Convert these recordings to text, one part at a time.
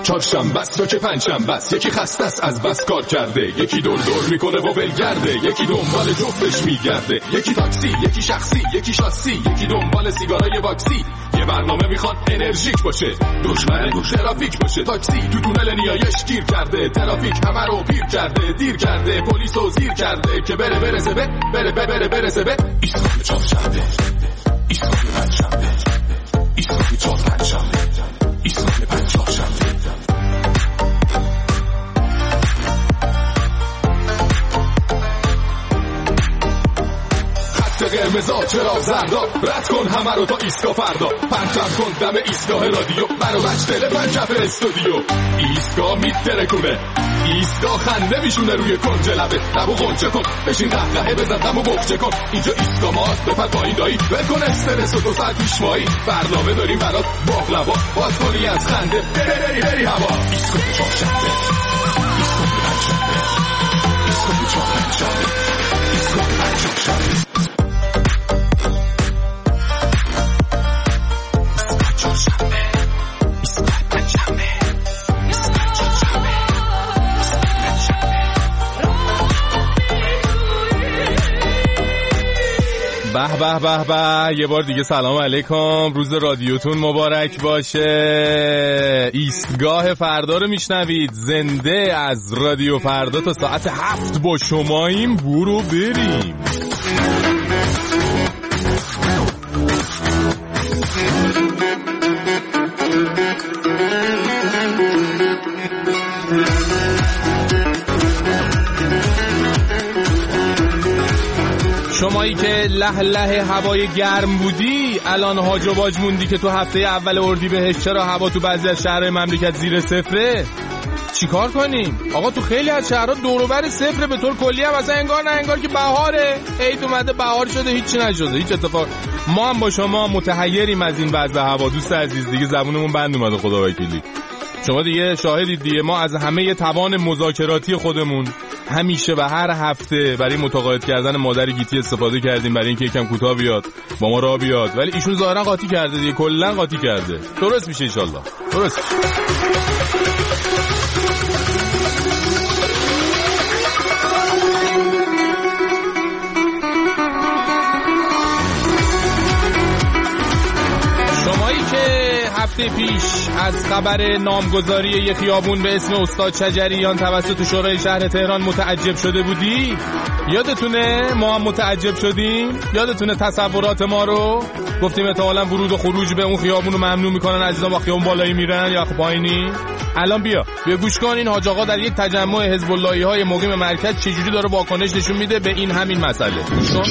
چهارشنبه است تا که پنجشنبه است. یکی خسته است از بس کار کرده، یکی دور میکنه و ولگرده، یکی دنبال جفتش میگرده، یکی تاکسی، یکی شخصی، یکی شاسی، یکی دنبال سیگارای واکسی. یه برنامه میخواد انرژیک باشه، دشمن ترافیک باشه. تاکسی تو تونل نیایش گیر کرده، ترافیک همه رو پیر کرده، دیر کرده، پلیس رو زیر کرده که برسه به ایستگاه چهارشنبه، ایستگاه پنجشنبه، ایستگاه چهارشنبه، ایستگاه پنجشنبه. قرمزا چرا زردا، رد کن همه رو تا ایستگاه فردا. پرچم کن دم ایستگاه رادیو، برو بچ تلفن کف استودیو. ایستگاه میترکونه، ایستگاه خنده میشونه روی کنج لبه. لبو غنچه کن، بشین قهقهه بزن، دمو بخچه کن. اینجا ایستگاه ماست، بپر پایین دایی، ول کن استرس و 2 ساعت پیشمایی. برنامه داریم برات باقلوا، باز کنی از خنده بری هوا. ایستگاه چهارشنبه، ایستگاه پنجشنبه، ایستگاه چهارشنبه، ایستگاه پنجشنبه. به به یه بار دیگه سلام علیکم، روز رادیوتون مبارک باشه. ایستگاه فردا رو میشنوید، زنده از رادیو فردا تا ساعت 7 با شماییم. برو بریم. شمایی که له هوای گرم بودی، الان هاج و باج موندی که تو هفته اول اردیبهشت چرا هوا تو بعضی از شهرهای مملکت زیر صفره؟ چیکار کنیم؟ آقا تو خیلی از شهرها دور و بر صفره به طور کلی هم اصلا انگار که بهاره. عید اومده، بهار شده، هیچی نشده، هیچ اتفاق. ما هم با شما متحیریم از این وضع هوا. دوست عزیز دیگه زبونمون بند اومده، خدا وکیلی. شما دیگه شاهدید دیگه، ما از همه توان مذاکراتی خودمون همیشه و هر هفته برای متقاعد کردن مادر گیتی استفاده کردیم، برای اینکه یکم کوتاه بیاد، با ما راه بیاد. ولی ایشون ظاهرا قاطی کرده دیگه، کلا قاطی کرده. درست میشه ان شاءالله، درست. هفته پیش از خبر نامگذاری یه خیابون به اسم استاد شجریان توسط شورای شهر تهران متعجب شده بودی؟ یادتونه ما هم متعجب شدیم؟ یادتونه تصورات ما رو گفتیم احتمالاً ورود و خروج به اون خیابون رو ممنوع میکنن، عزیزان با خیابون بالایی میرن یا پایینی؟ الان بیا گوش کن این حاج آقا در یک تجمع حزب اللهی های مقیم مرکز چجوری داره واکنش نشون میده به این همین مسئله. گوش کن.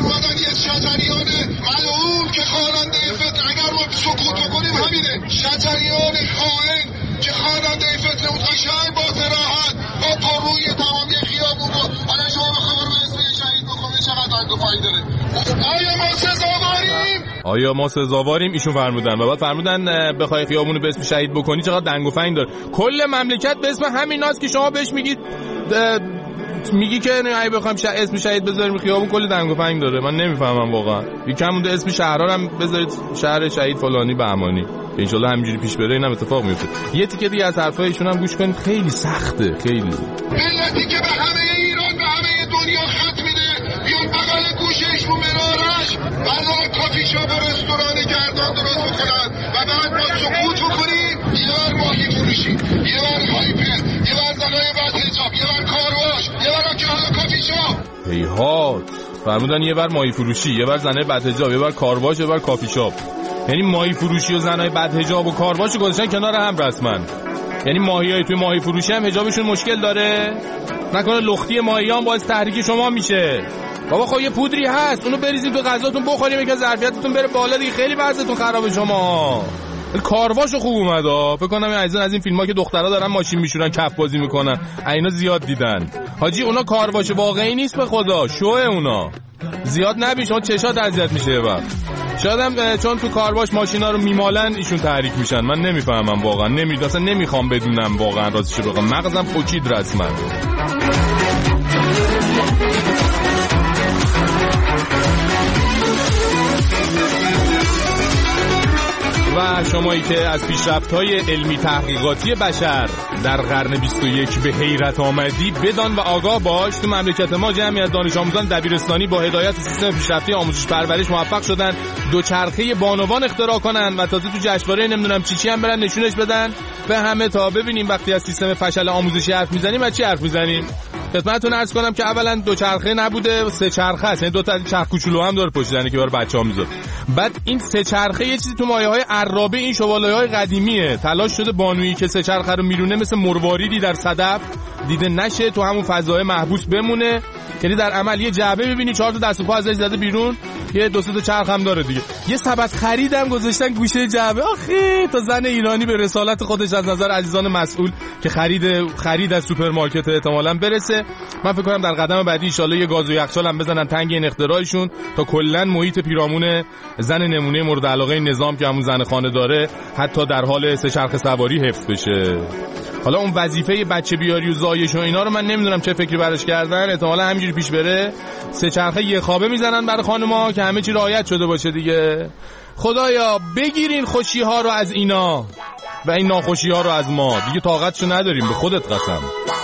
که خواننده فتنه، اگر ما سکوت کنیم همینه. شجریان خائن که خواننده فتنه بود، قشنگ با صراحت با پروی تمامی خیابون رو حالا شما بخبر به اسم شهید بخونه چقدر دنگ و فایی داره. آیا ما سزاواریم؟ آیا ما سزاواریم؟ ایشون فرمودن و بعد فرمودن بخوای خیابونو به اسم شهید بکنی چقدر دنگ و فنگ داره. کل مملکت به اسم همیناست که شما بهش میگی که اگه بخوایم اسم شهید بذاریم خیابون کلی دنگ و فنگ داره. من نمیفهمم واقعا. یکم مونده اسم شهرها هم بذارید شهر شهید فلانی بهمانی، ان شاءالله همینجوری پیش بره اینم اتفاق میفته. یه تیکه دیگه از حرفای ایشون هم گوش کنید، خیلی سخته، خیلی. ملتی که به همه ایران به همه دنیا خط میده، بیان بغل گوشش رو منارش برای کافی شاپ و رستوران گردان درست بکنن و بعد ما سکوت کنیم. یه بار ماهی فروشی، یه بار هایپر، یه بار زنای بعد حجاب، یه بار کارواش، یه بار که حالا کافی شاپ. هیهات فرمودن یه بار ماهی فروشی، یه بار زنای بعد حجاب، یه بار کارواش، یه بار کافی شاپ. یعنی ماهی فروشی و زنای بعد حجاب و کارواش رو گذاشتن کنار هم رسما. یعنی ماهیای توی ماهی فروشی هم حجابشون مشکل داره؟ نکنه لختی ماهیان باعث تحریک شما میشه؟ بابا خب یه پودری هست، اونو بریزین تو غذاتون بخوریم که ظرفیتتون بره بالا دیگه. خیلی وضعتون خرابه شما. کارواشو خوب اومد. فکر کنم این از این فیلم‌ها که دخترها دارن ماشین میشورن کف بازی میکنن، اینا زیاد دیدن. حاجی اونا کارواش واقعی نیست به خدا، شوه اونا. زیاد نبین شما چشات اذیت میشه یه وقت. شاید هم چون تو کارواش ماشینا رو میمالن ایشون تحریک میشن. من نمیفهمم واقعا، اصلا نمیخوام بدونم واقعا راستش رو بگم. مغزم پوکید رسما. و شمایی که از پیشرفت‌های علمی تحقیقاتی بشر در قرن 21 به حیرت آمدی، بدان و آگاه باش تو مملکت ما جمعی از دانش آموزان دبیرستانی با هدایت سیستم پیشرفته آموزش پرورش موفق شدن دوچرخه بانوان اختراع کنن و تازه تو جشنواره نمیدونم چی هم برن نشونش بدن به همه تا ببینیم وقتی از سیستم فشل آموزشی حرف میزنیم از چی حرف میزنیم. خدمتتون عرض کنم که اولا دوچرخه نبوده، سه چرخه است، یعنی دو تا از چرخ کوچولو هم داره پشت زنی که برای بچه‌ها میذاره. بعد این سه چرخه یه چیزی تو مایه‌های عرابه این شوالیه‌های قدیمیه، تلاش شده بانویی که سه چرخه رو میرونه مثل مرواریدی در صدف دیده نشه، تو همون فضای محبوس بمونه، یعنی در عمل یه جعبه ببینی 4 تا دست و پا ازش زده بیرون، یه 2 تا چرخ هم داره دیگه. یه سبد خریدم گذاشتن گوشه جعبه. آخه تا زن ایرانی به رسالت خودش از نظر عزیزان مسئول که خرید از سوپرمارکت احتمالاً برسه. من فکر کنم در قدم بعدی ان شاءالله یه گاز و یخچال هم بزنن تنگ این اختراعشون تا کلا محیط پیرامون زن نمونه مورد علاقه نظام که همون زن خانه داره حتی در حال سه چرخ سواری حفظ بشه. حالا اون وظیفه بچه بیاری و زایش و اینا رو من نمیدونم چه فکری براش کردن، احتمالاً همینجوری پیش بره سه چرخه یه خوابه میزنن برای خانم‌ها که همه چی رعایت شده باشه دیگه. خدایا بگیرین خوشی‌ها رو از اینا و این ناخوشی‌ها رو از ما، دیگه طاقتشو نداریم، به خودت قسم.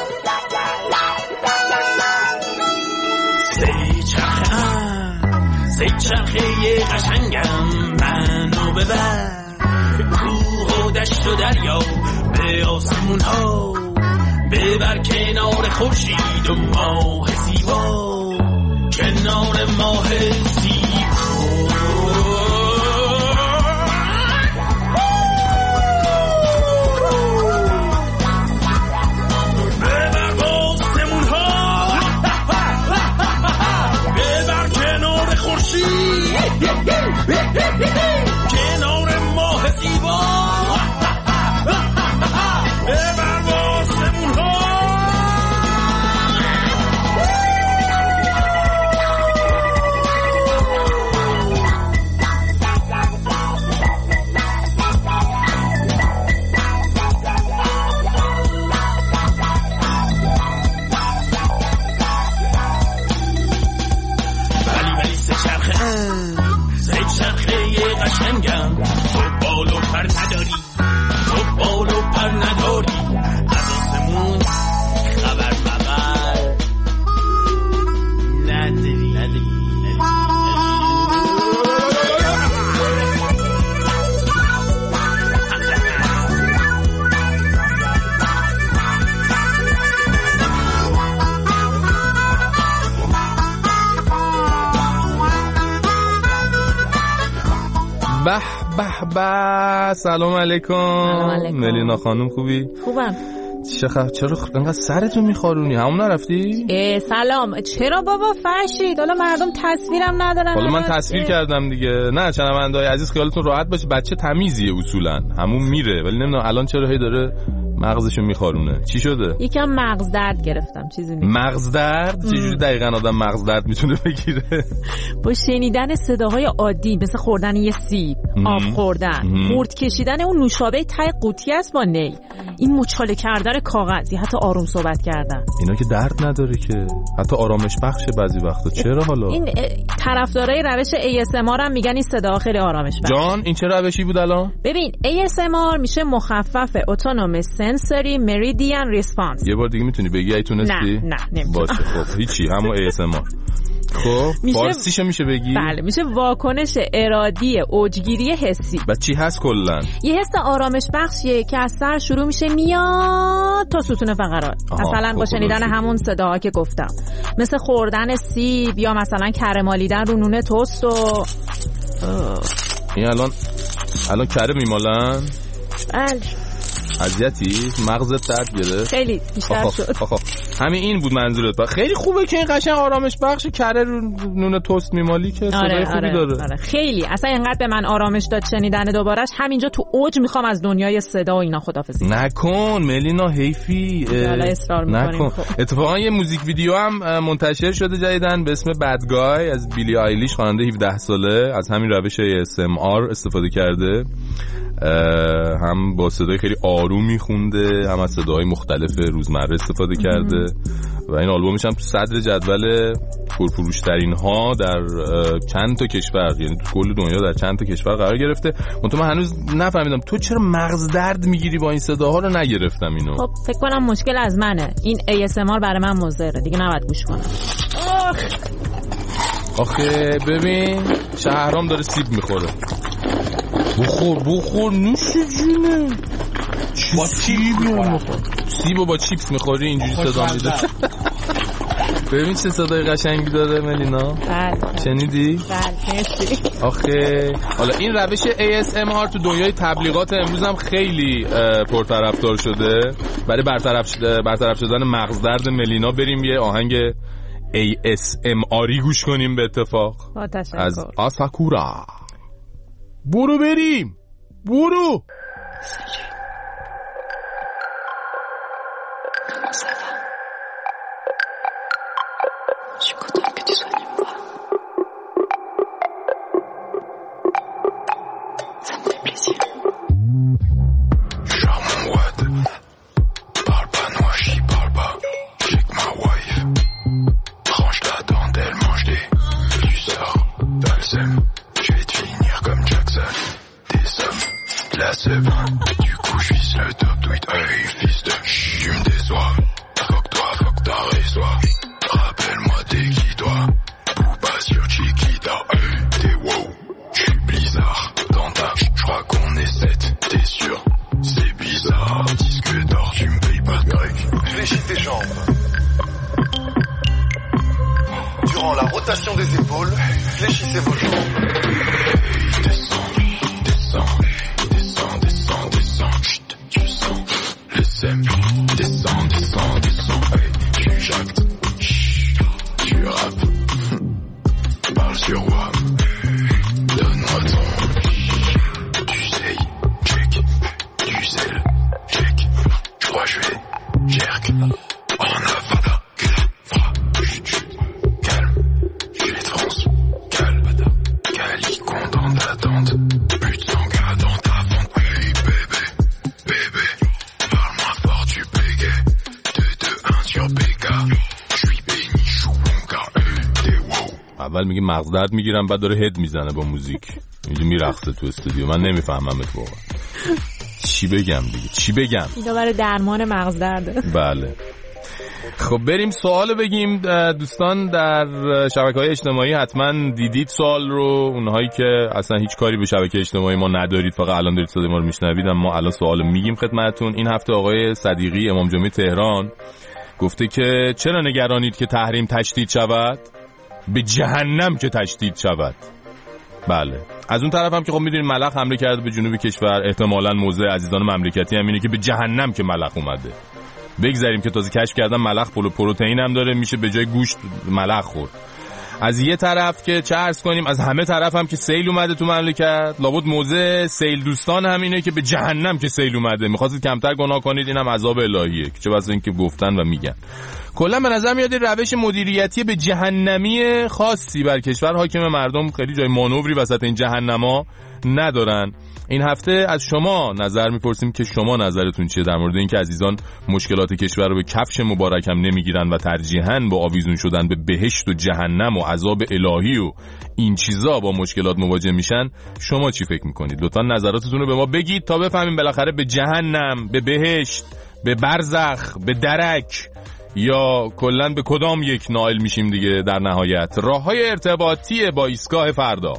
سه چرخه قشنگم منو ببر، کوه و دشت و دریا به آسمون ها، ببر کنار خورشید و ماه زیبا، کنار ماه زیبا، ببر با آسمون ها، ببر کنار خورشید، کنار ماه زیبا، ببر با آسمون ها. ولی سه چرخه قشنگم، تو بال و پر نداری، تو بال و پر نداری، از آسمون خبر مبر نداری. به به به، سلام علیکم. ملینا خانم خوبی؟ خوبم. چرا انقدر سرتو میخارونی؟ همون نرفتی؟ سلام. چرا بابا فرشید؟ حالا مردم تصویرم ندارن. حالا من تصویر کردم دیگه. نه شنونده‌های عزیز خیالتون راحت باشه، بچه تمیزیه اصولا، همون میره، ولی نمیدونم الان چرا هی داره مغزشو میخارونه. چی شده؟ یکم مغز درد گرفتم، چیزی نیست. مغز درد؟ چجوری دقیقاً آدم مغز درد میتونه بگیره؟ با شنیدن صداهای عادی مثل خوردن یه سیب، آب خوردن، مرد کشیدن اون نوشابه ته قوطی است با نی، این مچاله کردن کاغذی، حتی آروم صحبت کردن، اینا که درد نداره که، حتی آرامش بخشه بعضی وقتا. چرا حالا؟ این طرفدارای روش ASMR هم میگن این صدا خیلی آرامش بخشه. جان این چه روشی بود الان؟ ببین ASMR میشه مخفف Autonomous Sensory Meridian Response. یه بار دیگه میتونی بگی ای تونستی؟ نه نمیتونم. باشه خب هیچی، همون ASMR. خب فارسیشو میشه بگی؟ بله میشه واکنش ارادی اوجگیری حسی. بعد چی هست کلا؟ یه حس آرامش بخشیه که از سر شروع میشه میاد تا ستون فقرات. مثلا با شنیدن همون صداها که گفتم، مثل خوردن سیب یا مثلا کره مالیدن رو نون توست و این الان کره میمالن؟ بله. اذیتی؟ مغزت درد گرفت؟ خیلی بیشتر شد. همین این بود منظورت. خیلی خوبه که این قشنگ آرامش بخش کره رو نون توست میمالی که صدای خوبی داره. آره. خیلی اصلا اینقدر به من آرامش داد شنیدن دوبارش، همینجا تو اوج میخوام از دنیای صدا و اینا خدافظی. نکن ملینا، حیفی. حالا اصرار میکنیم. اتفاقا یه موزیک ویدیو هم منتشر شده جدیدن به اسم بد گای از بیلی آیلیش، خواننده 17 ساله، از همین روش ASMR استفاده کرده. هم با صدای خیلی آروم میخونده، هم از صداهای مختلف روزمره استفاده کرده و این آلبومش هم تو صدر جدول پرفروش‌ترین ها در چند تا کشور، یعنی تو کل دنیا در چند تا کشور قرار گرفته. من هنوز نفهمیدم تو چرا مغز درد میگیری با این صداها رو نگرفتم اینو. خب فکر کنم مشکل از منه. این ASMR برای من مضره دیگه، نباید گوش کنم. آخه ببین شهرام داره سیب میخوره. بخور نوش جونه. با سیبو با چیپس میخوری اینجوری صدا میده. ببین چه صدای قشنگی داره ملینا. شنیدی؟ بله. آخه حالا این روش ASMR تو دنیای تبلیغات امروز هم خیلی پرطرفدار شده. برای برطرف شدن مغز درد ملینا بریم یه آهنگ ASMR گوش کنیم به اتفاق از آساکورا. برو بریم برو. Du coup je vise le top tweet, hey fils de tu me déçois. Fuck ta résois. Rappelle-moi t'es qui toi. Booba sur Chiquita, hey t'es wow. J'suis Blizzard dans ta, j'crois qu'on est 7, t'es sûr. C'est bizarre, disque d'or tu me payes pas de grec. Fléchis tes jambes. Durant la rotation des épaules, fléchissez vos jambes. Hey descends. Descends, hey, tu jactes, tu rappes, parle sur moi, donne-moi ton, tu sais, check, je crois je vais, jerk, en avada, calme, je vais de France, calme, calicon dans ta tente, plus de sanga dans ta vente, hey bébé, parle-moi fort tu bégais, 2-2-1 sur PK, je suis béni chou mon gars, t'es wow. اول میگه مغز درد میگیرم بعد داره هد میزنه با موزیک اینجا میرقصه تو استودیو. من نمیفهمم اتفاقا چی بگم اینا برای درمان مغز درده. بله خب بریم سوال بگیم. دوستان در شبکه‌های اجتماعی حتما دیدید سوال رو، اونهایی که اصلا هیچ کاری به شبکه اجتماعی ما ندارید فقط الان دارید صدای ما رو میشنوید، ما الان سوال میگیم خدمتتون. این هفته آقای صدیقی امام جمعه تهران گفته که چرا نگرانید که تحریم تشدید شود؟ به جهنم که تشدید شود. بله از اون طرف هم که خب میدونید ملخ حمله کرده به جنوب کشور، احتمالاً موضع عزیزان مملکتی هم اینه که به جهنم که ملخ اومده. بگذاریم که تازه کشف کردن ملخ پروتئین هم داره، میشه به جای گوشت ملخ خورد. از یه طرف که چه عرض کنیم، از همه طرف هم که سیل اومده تو مملکت، لابد موضع سیل دوستان هم اینه که به جهنم که سیل اومده. می‌خواستید کمتر گناه کنید، اینم عذاب الهیه که چه واسه اینکه گفتن و میگن. کلا به نظر میاد روش مدیریتی به جهنمی خاصی بر کشور حاکم، مردم خیلی جای مانوری وسط این جهنما ندارن. این هفته از شما نظر میپرسیم که شما نظرتون چیه در مورد اینکه عزیزان مشکلات کشور رو به کفش مبارک هم نمیگیرن و ترجیحاً با آویزون شدن به بهشت و جهنم و عذاب الهی و این چیزا با مشکلات مواجه میشن. شما چی فکر میکنید؟ لطفاً نظراتتون رو به ما بگید تا بفهمیم بالاخره به جهنم، به بهشت، به برزخ، به درک یا کلاً به کدام یک نائل میشیم دیگه. در نهایت راههای ارتباطی با ایستگاه فردا،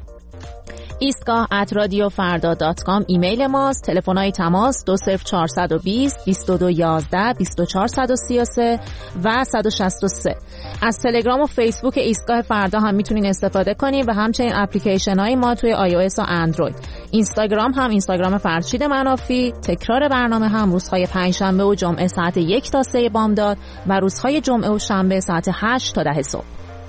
ایستگاه@radiofarda.com ایمیل ماست. تلفن‌های تماس 20420 2211 2433 و 163. از تلگرام و فیسبوک ایستگاه فردا هم میتونین استفاده کنین و همچنین اپلیکیشن‌های ما توی iOS و اندروید. اینستاگرام هم اینستاگرام فرشید منافی. تکرار برنامه هم روزهای پنجشنبه و جمعه ساعت 1 تا 3 بامداد و روزهای جمعه و شنبه ساعت 8 تا 10 صبح.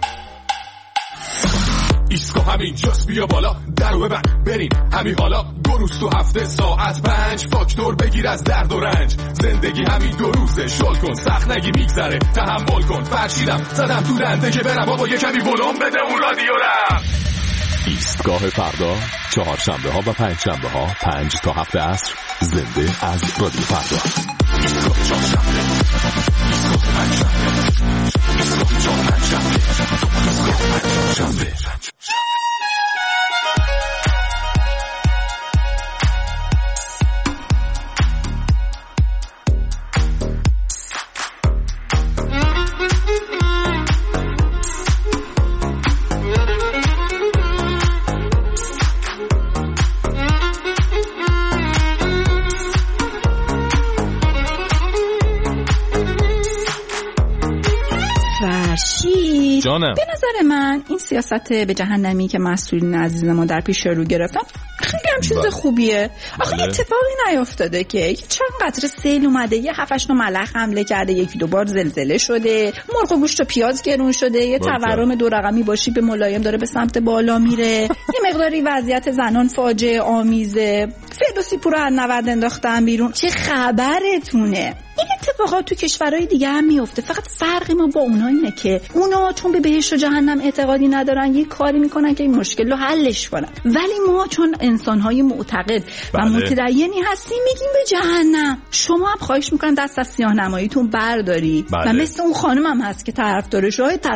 ایستگاه همین جاست، بیا بالا درو ببند بریم همین حالا. 2 روز تو هفته ساعت 5 فاکتور بگیر از درد و رنج. زندگی همین 2 روزه، شل کن سخت نگی میگذره، تحمل کن. فرشیدم زدم تو دنده که برم بابا یه کمی ولوم بده اون رادیو رم. ایستگاه فردا چهارشنبه ها و پنجشنبه ها 5 تا 7 عصر زنده از رادیو فردا. به نظر من این سیاست به جهنمی که مسئولین عزیز ما در پیش رو گرفتن خیلی هم چیز خوبیه. آخه اتفاقی نیافتاده که چند قطره سیل اومده، یه 7-8 ملخ حمله کرده، 1-2 بار زلزله شده، مرغ و گوشت و پیاز گرون شده، یه تورم 2 رقمی با شیب ملایم داره به سمت بالا میره، یه مقداری وضعیت زنان فاجعه آمیزه، فردوسی پور از نورد انداختن بیرون. چه خبرتونه؟ این اتفاقات تو کشورهای دیگه هم میفته، فقط فرقی ما با اونا اینه که اونا چون به بهشت و جهنم اعتقادی ندارن یه کاری میکنن که این مشکل رو حلش کنن، ولی ما چون انسانهای معتقد و متدینی هستیم میگیم به جهنم. شما هم خواهش میکنم دست از سیاه‌نماییتون برداری و مثل اون خانم هم هست که طرفدار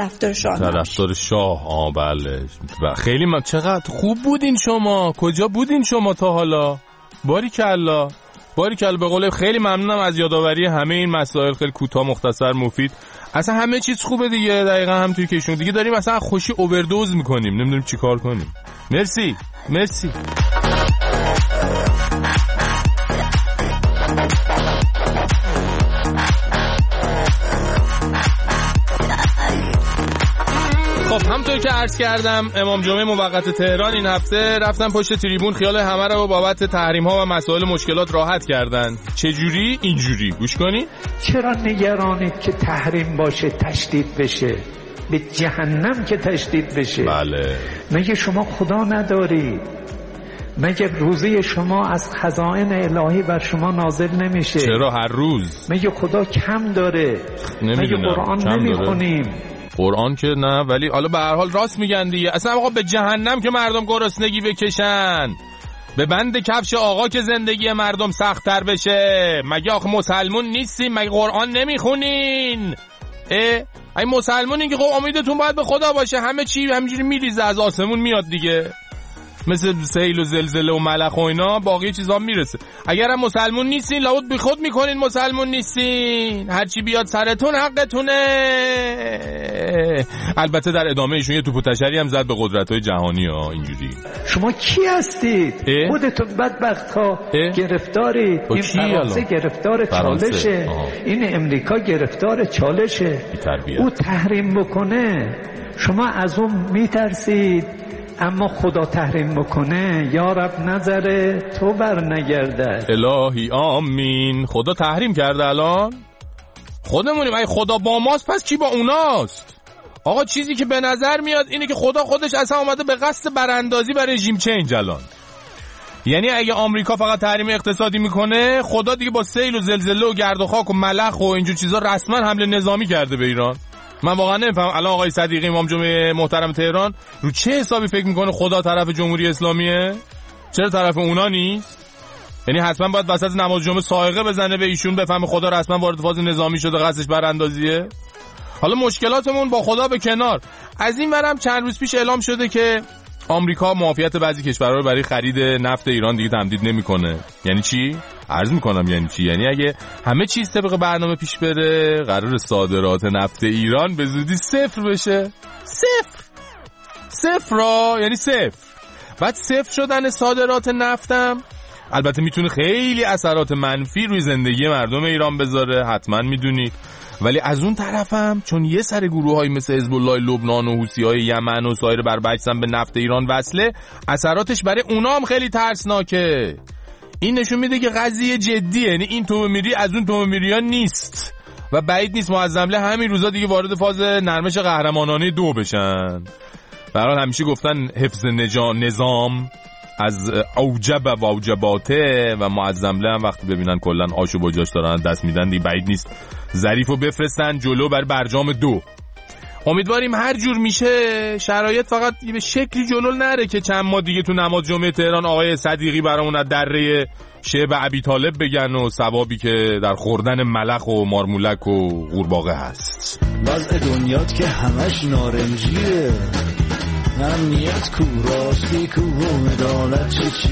شاه. بله. خیلی چقدر خوب بودین شما. کجا بودین شما تا حالا؟ باریکالله. به قول خیلی ممنونم از یادآوری همه این مسائل، خیلی کوتاه مختصر مفید. اصلا همه چیز خوبه دیگه، دقیقاً همونطوری که ایشون دیگه داریم اصلا خوشی اووردوز میکنیم، نمیدونیم چی کار کنیم. مرسی. خب همونطور که عرض کردم امام جمعه موقت تهران این هفته رفتن پشت تریبون، خیال همه رو بابت تحریم ها و مسائل مشکلات راحت کردن. چجوری؟ اینجوری گوش کنین. چرا نگرانید که تحریم باشه تشدید بشه، به جهنم که تشدید بشه؟ بله. مگه شما خدا نداری؟ مگه روزی شما از خزائن الهی بر شما نازل نمیشه؟ چرا هر روز؟ مگه خدا کم داره؟ مگه قرآن نمیخونیم؟ قرآن که نه، ولی حالا به هر حال راست میگن دیگه. اصلا آقا به جهنم که مردم گرسنگی بکشن، به بند کفش آقا که زندگی مردم سخت‌تر بشه. مگه آخه مسلمون نیستیم؟ مگه قرآن نمیخونین؟ ای مسلمونین که خب امیدتون باید به خدا باشه، همه چی همینجوری میریزه از آسمون میاد دیگه، مثل سیل و زلزله و ملخ و اینا باقی چیزا میرسه. اگر هم مسلمون نیستین لابد بی خود میکنین مسلمون نیستین، هرچی بیاد سرتون حقتونه. البته در ادامه ایشون یه توپ و تشری هم زد به قدرت‌های جهانی ها. اینجوری شما کی هستید؟ خودتون بدبخت ها گرفتارید. این فرانسه گرفتار چالشه، این امریکا گرفتار چالشه. او تحریم بکنه شما از اون میترسید، اما خدا تحریم بکنه یا رب نظره تو بر نگرده. الهی آمین. خدا تحریم کرده الان خودمونیم. ای خدا با ماست پس کی با اوناست؟ آقا چیزی که به نظر میاد اینه که خدا خودش اصلا اومده به قصد براندازی و رژیم چنج الان. یعنی اگه آمریکا فقط تحریم اقتصادی میکنه، خدا دیگه با سیل و زلزله و گرد و خاک و ملخ و اینجور چیزا رسما حمله نظامی کرده به ایران. من واقعا نمیفهمم الان آقای صدیقی امام جمعه محترم تهران رو چه حسابی فکر میکنه خدا طرف جمهوری اسلامیه؟ چرا طرف اونا نیست؟ یعنی حتما باید وسط نماز جمعه صاعقه بزنه به ایشون بفهمه خدا رسما وارد فاز نظامی شده، قصدش براندازیه؟ حالا مشکلاتمون با خدا به کنار، از این ورم چند روز پیش اعلام شده که آمریکا معافیت بعضی کشورها رو برای خرید نفت ایران دیگه تمدید نمیکنه. یعنی چی؟ عرض میکنم یعنی چی؟ یعنی اگه همه چیز طبق برنامه پیش بره قرار صادرات نفت ایران به زودی صفر بشه. صفر یعنی صفر. بعد صفر شدن صادرات نفتم البته میتونه خیلی اثرات منفی روی زندگی مردم ایران بذاره، حتما میدونید. ولی از اون طرفم چون یه سر گروه‌های مثل حزب الله لبنان و حوثی‌های یمن و سایر بربجسن به نفت ایران وصله، اثراتش برای اونا هم خیلی ترسناکه. این نشون میده که قضیه جدیه، یعنی این تومه میری از اون تومه میریان نیست و بعید نیست معظمله همین روزا دیگه وارد فاز نرمش قهرمانانه 2 بشن. به هر حال همیشه گفتن حفظ نظام از اوجب و واجباته و معظمله هم وقتی ببینن کلا آش و باجاش دارن دست میدن دیگه بعید نیست ظریفو بفرستن جلو بر برجام 2. امیدواریم هر جور میشه شرایط فقط به شکلی جلو نره که چند ماه دیگه تو نماز جمعه تهران آقای صدیقی برامون از دره شعب ابی طالب بگن و ثوابی که در خوردن ملخ و مارمولک و قورباغه هست. وضع دنیات که همش نارنجیه، امنیت کو، راستی کو و عدالت چی.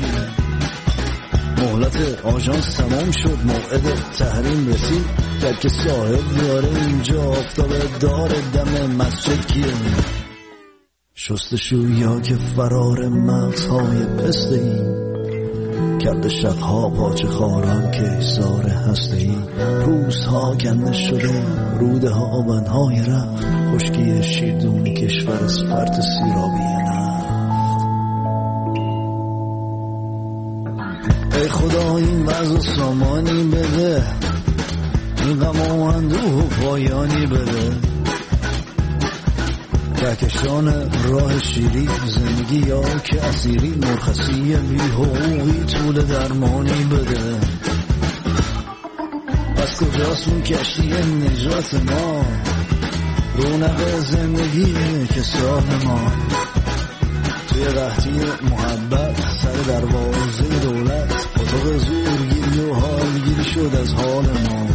مهلت آژانس تمام شد، موعد تحریم رسید، درک صاحب بیاره اینجا، آفتاب دار دم مسجد کیه. شستشویا که فرار مغزهای پسته ای، کرده شبها پاچه خاران که ایثار هسته ای. روزها گنده شده، روده ها بندهای رفت، خشکی شیردون کشور از فرط سیرابی نفت. ای خدا این وضع سامانی بده، این غم و اندوه و پایانی بده. کهکشان راه شیری، زندگی یا که اسیری، مرخصی بی حقوقی، طول درمانی بده. از کجاست اون کشتی نجات ما، رونق زندگی که سال ما. توی قحطی محبت سر دروازه دولت، اتاق زورگیری و حالگیری شد از حال ما.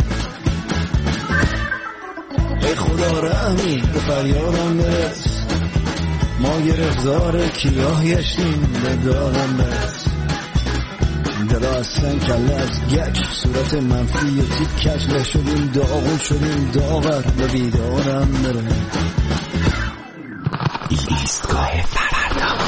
ای خدا رحمی به فریادم برس، ما گرفتار کیاه گشتیم به دادم برس. دلا از سن کله از گچ، صورت منفی و تیپ کچ، لشدیم داغون شدیم داور به بیدارم بره. ایستگاه فردا.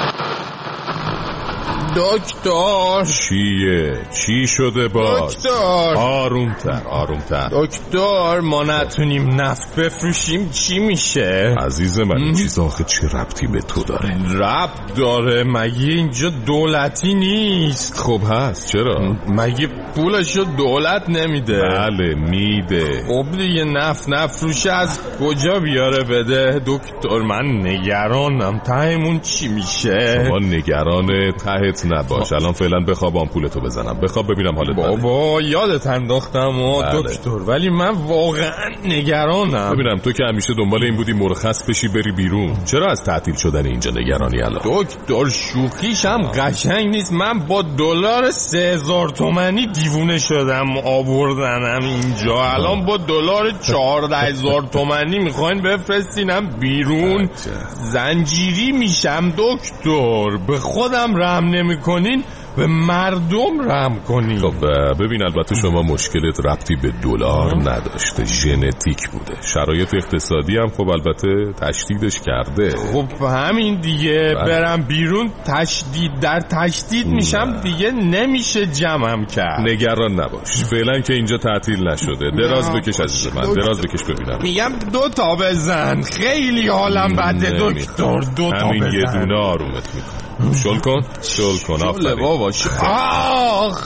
دکتر چی شده باز؟ دکتر آرومتر دکتر، ما نتونیم نفت بفروشیم چی میشه؟ عزیز من این چیز آخه چه ربطی به تو داره؟ ربط داره، مگه اینجا دولتی نیست؟ خب هست، چرا؟ مگه پولشو دولت نمیده؟ بله میده. خب دیگه نفت نفروشه از کجا بیاره بده؟ دکتر من نگرانم، تهمون چی میشه؟ شما نگران تهت نباش، الان فعلا بخواب آمپولتو بزنم، بخواب ببینم حالت بده. بابا یادت انداختم دکتر، ولی من واقعا نگرانم. ببینم تو که همیشه دنبال این بودی مرخص بشی بری بیرون، چرا از تعطیل شدن اینجا نگرانی الان؟ دکتر شوخیش هم قشنگ نیست، من با دلار 3000 تومانی دیوونه شدم آوردنم اینجا، الان با دلار 14000 تومانی میخواین بفرستینم بیرون؟ زنجیری میشم دکتر، به خودم رحم نمیکنین، به مردم رحم کنین. خب ببین البته شما مشکلت ربطی به دلار نداشته، ژنتیک بوده، شرایط اقتصادی هم خب البته تشدیدش کرده. خب همین دیگه، برم بیرون تشدید در تشدید میشم دیگه، نمیشه جمعم کرد. نگران نباش، فعلا که اینجا تعطیل نشده. دراز بکش عزیز من، دراز بکش ببینم. میگم 2 تا بزن، خیلی حالم بده دکتر، 2 تا همین بزن. یه دونه آرومت میکنم. شل کن آفرین. بابا آخ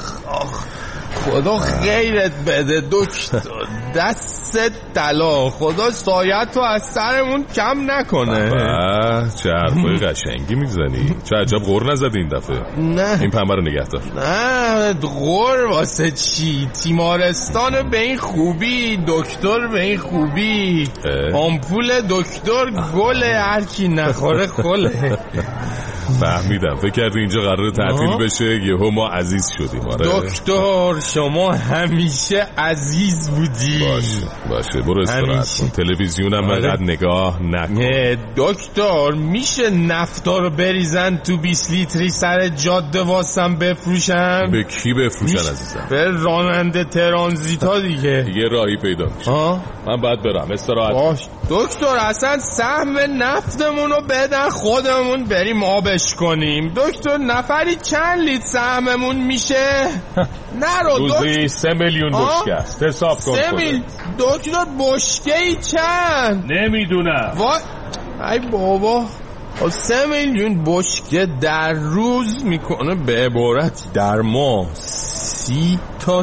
خدا خیرت بده دکتر، دست طلا، خدا سایت رو از سرمون کم نکنه. چه حرفای قشنگی میزنی، چه عجب غر نزدی این دفعه. نه این پنبه رو نگه دار. نه غر واسه چی؟ تیمارستان به این خوبی، دکتر به این خوبی، آمپول دکتر گله، هر کی نخوره خله. فهمیدم، فکر کردی اینجا قراره تعطیل بشه، یهو ما عزیز شدیم. دکتر شما همیشه عزیز بودی. باشه برو استراحت کن، تلویزیونم انقدر نگاه نکن. دکتر میشه نفتا رو بریزن تو 20 لیتری سر جاده واسم بفروشن؟ به کی بفروشن عزیزم؟ به راننده ترانزیتا دیگه. یه راهی پیدا میشه. من باید برم استراحت. باش دکتر، اصلا سهم نفتمون رو بدن خودمون بریم آبش کنیم. دکتر نفری چند لیتر سهممون میشه؟ نرو روزی 3 میلیون بشکه است، حساب کن. 3 میلیون دکتر، بشکه ای چند؟ نمیدونم. ای بابا 3 میلیون بشکه در روز میکنه به عبارت در ماه 30 تا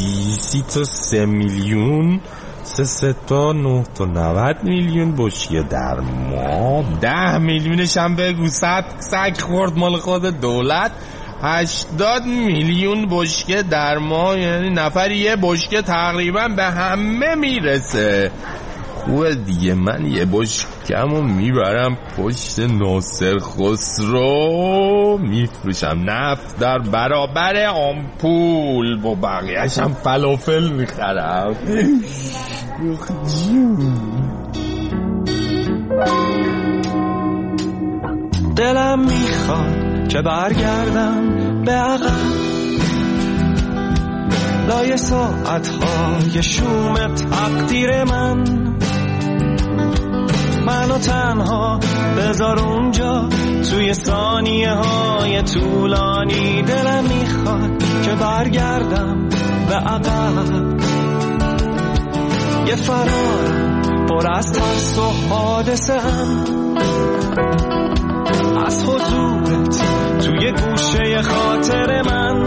3 میلیون، 3 تا 9 تا 90 میلیون بشکه در ماه. 10 میلیونش هم بگو سگ خورد مال خود دولت. 80 میلیون بشکه در ماه، یعنی نفر یه بشکه تقریبا به همه میرسه. خوبه دیگه، من یه بشکمو میبرم پشت ناصر خسرو میفروشم نفت در برابر آمپول، با بقیه‌شم فلافل میخرم. دلم میخواد که برگردم به عقب، لای ساعتهای شوم تقدیر منو تنها بذار اونجا توی ثانیه های طولانی. دلم میخواد که برگردم به عقب، یه فرارم پر از ترس و حادثه هم، از حضورت توی گوشه خاطر من،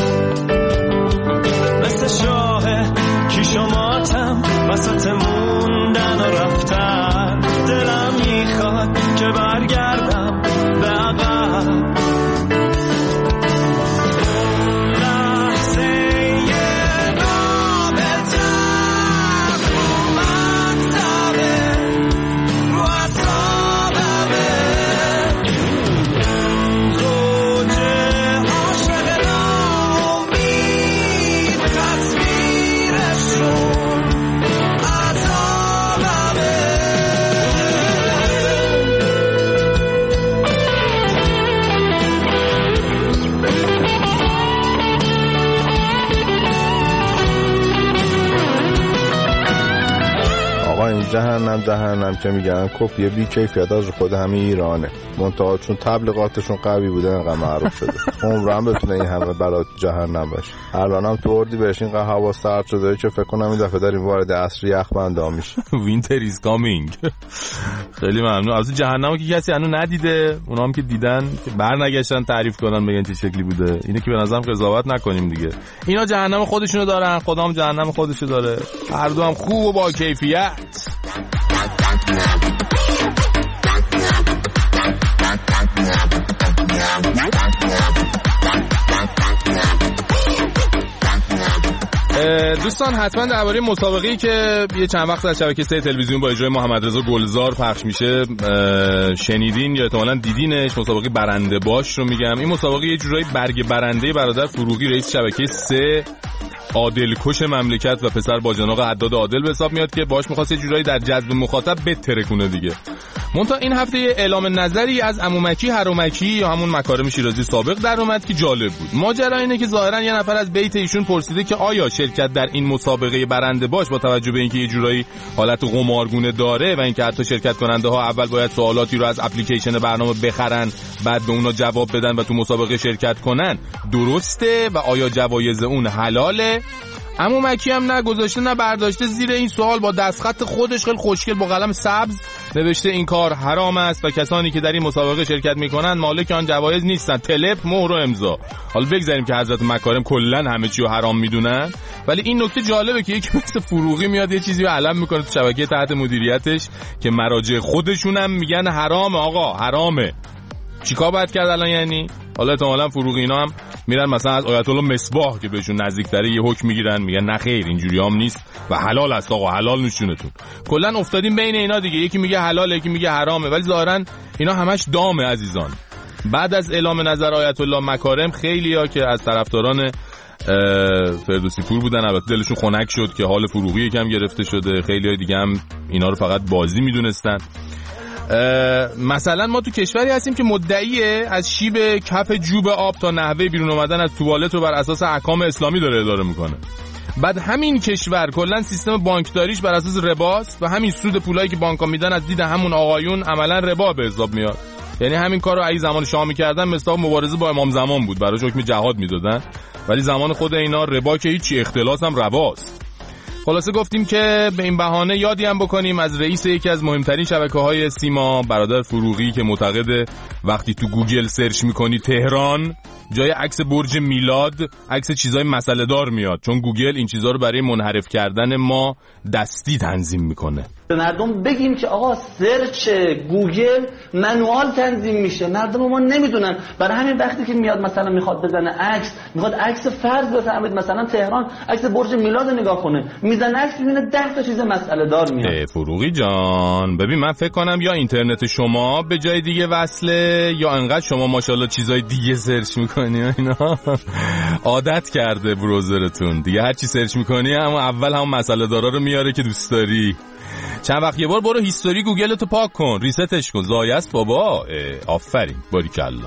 مثل شاه کیش و ماتم وسط موندن و رفتن. دلم میخواد که برگردم به عقب، جهنم که میگن کپی بی کیفیت از خود همین ایرانه، منتها چون تبلیغاتشون قوی بوده انقدر معروف شده. عمرم بتونه این همه بلا جهنم باشه. الانم تو اردی بهش اینقدر هوا سرد شده که فکر کنم این دفعه داریم وارد عصر یخبندا میشه. وینتر ایز کامینگ. خیلی ممنون. از جهنمو که کسی هنوز ندیده، اونا هم که دیدن که برنگشتن تعریف کنن بگن چه شکلی بوده. اینه که به نظرم قضاوت نکنیم دیگه. اینا جهنم خودشونو دارن، خدا هم جهنم خودشو داره. هر دو هم خوب و با کیفیت. دوستان حتما درباره مسابقه‌ای که یه چند وقت از شبکه 3 تلویزیون با اجرای محمد رضا گلزار پخش میشه شنیدین یا احتمالاً دیدینش. مسابقه برنده باش رو میگم. این مسابقه یه جورایی برگ برنده برادر فروغی رئیس شبکه 3 عادلکش مملکت و پسر باجناق حداد عادل به حساب میاد که باش می‌خواد یه جورایی در جذب مخاطب بترکونه دیگه. منتها این هفته یه اعلام نظری از عمومکی هرمکی یا همون مکارم شیرازی سابق در اومد که جالب بود. ماجرا اینه که ظاهرا یه نفر از بیت ایشون پرسیده که آیا شرکت در این مسابقه برنده باش با توجه به اینکه یه جورایی حالت قمارگونه داره و اینکه حتی شرکت کننده ها اول باید سوالاتی رو از اپلیکیشن برنامه بخرن بعد به اونا جواب بدن و تو مسابقه شرکت کنن درسته و آیا جوایز اون حلاله؟ عمومکی هم نه گذاشته نه برداشته زیر این سوال با دستخط خودش خیلی خوشگل با قلم سبز نوشته این کار حرام است و کسانی که در این مسابقه شرکت میکنن مالک آن جوایز نیستن. تلپ مهر و امضا. حالا بگذاریم که حضرت مکارم کلا همه چی رو حرام میدونن، ولی این نکته جالبه که یکی مثل فروغی میاد یه چیزی رو علم میکنه تو شبکه تحت مدیریتش که مراجع خودشون هم میگن حرامه. آقا حرامه. چیکار باید کرد الان؟ یعنی حالا احتمالاً فروغی اینا هم میرن مثلا از آیت الله مصباح که بهشون نزدیک‌تره یه حکم میگیرن، میگن نه خیر اینجوری هم نیست و حلال است آقا، حلال نشونتون. کلا افتادیم بین اینا دیگه، یکی میگه حلاله یکی میگه حرامه، ولی ظاهرا اینا همش دامه عزیزان. بعد از اعلام نظر آیت الله مکارم خیلیا که از طرفداران فردوسی پور بودن البته دلشون خنک شد که حال فروغی یکم گرفته شده. خیلیای دیگه هم اینا رو فقط بازی میدونستن. مثلا ما تو کشوری هستیم که مدعیه از شیب کف جوب آب تا نحوه بیرون اومدن از توالت رو بر اساس احکام اسلامی داره اداره میکنه. بعد همین کشور کلا سیستم بانکداریش بر اساس رباست و همین سود پولایی که بانک‌ها میدن از دید همون آقایون عملا ربا به حساب میاد. یعنی همین کارو ای زمان شاه میکردن مثلا مبارزه با امام زمان بود، براش حکم جهاد میدادن، ولی زمان خود اینا ربا که هیچی، اختلاس هم رباست. خلاصه گفتیم که به این بهانه یادی هم بکنیم از رئیس یکی از مهمترین شبکه‌های سیما برادر فروغی که معتقده وقتی تو گوگل سرچ میکنی تهران جای عکس برج میلاد عکس چیزای مسئله دار میاد، چون گوگل این چیزا رو برای منحرف کردن ما دستی تنظیم میکنه. به مردم بگیم که آقا سرچ گوگل منوال تنظیم میشه، مردم ما نمیدونن. برای همین وقتی که میاد مثلا میخواد بزنه عکس، میخواد عکس فرض بزنه مثلا تهران عکس برج میلاد نگاه کنه، میزنه عکس میبینه 10 تا چیز مسئله دار میاد. فروغی جان ببین من فکر کنم یا اینترنت شما به جای دیگه وصله یا انقدر شما ماشاءالله چیزای دیگه سرچ میکنی اینا عادت کرده بروزرتون دیگه، هر چی سرچ میکنی اما اول هم مسئله دارا رو میاره که دوست داری. چند وقت یه بار برو هیستوری گوگل تو پاک کن، ریستش کن، زایه است بابا. آفرین باریکالله.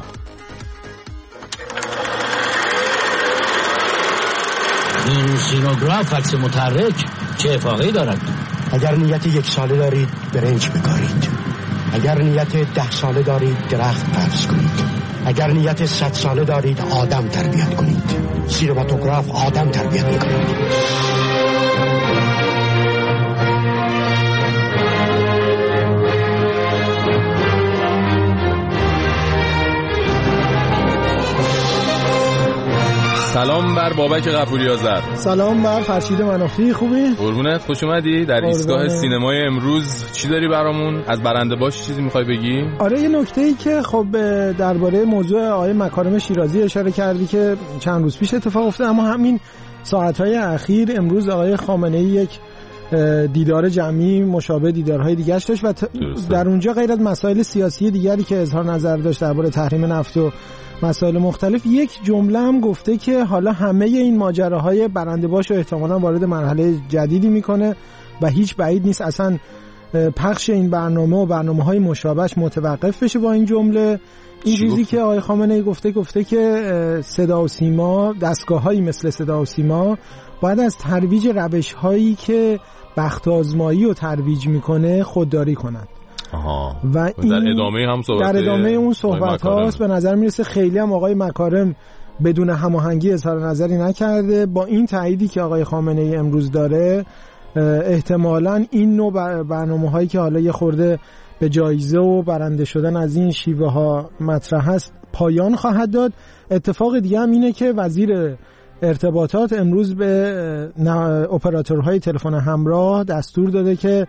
این سینوگراف عکس متحرک چه افاقه‌ای دارد؟ اگر نیت 1 ساله دارید برنج بکارید، اگر نیت 10 ساله دارید درخت فرض کنید، اگر نیت 100 ساله دارید آدم تربیت کنید. سینماتوگراف آدم تربیت میکنید. سلام بر بابک غفوری آذر. سلام بر فرشید منافی. خوبی؟ قربونت، خوش اومدی. در ایستگاه سینمای امروز چی داری برامون؟ از برنده باش چیزی میخوای بگی؟ آره یه نکته‌ای که خب درباره موضوع آقای مکارم شیرازی اشاره کردی که چند روز پیش اتفاق افتاد، اما همین ساعت‌های اخیر امروز آقای خامنه‌ای یک دیدار جمعی مشابه دیدارهای دیگه‌اش داشت و در اونجا غیر از مسائل سیاسی دیگری که اظهار نظر داشت درباره تحریم نفت و مسائل مختلف، یک جمله هم گفته که حالا همه این ماجراهای برنده باش و احتمالاً وارد مرحله جدیدی میکنه و هیچ بعید نیست اصلا پخش این برنامه و برنامه‌های مشابهش متوقف بشه. با این جمله این چیزی که آقای خامنه‌ای گفته که صدا و سیما، دستگاه‌هایی مثل صدا و سیما باید از ترویج روش‌هایی که بخت آزمایی رو ترویج میکنه خودداری کنند. و این در ادامه اون صحبت هاست. به نظر میرسه خیلی هم آقای مکارم بدون هماهنگی اظهار نظری نکرده. با این تاییدی که آقای خامنه‌ای امروز داره احتمالاً این نوع برنامه هایی که حالا یه خورده به جایزه و برنده شدن از این شیوه ها مطرح هست پایان خواهد داد. اتفاق دیگه هم اینه که وزیر ارتباطات امروز به اپراتورهای تلفن همراه دستور داده که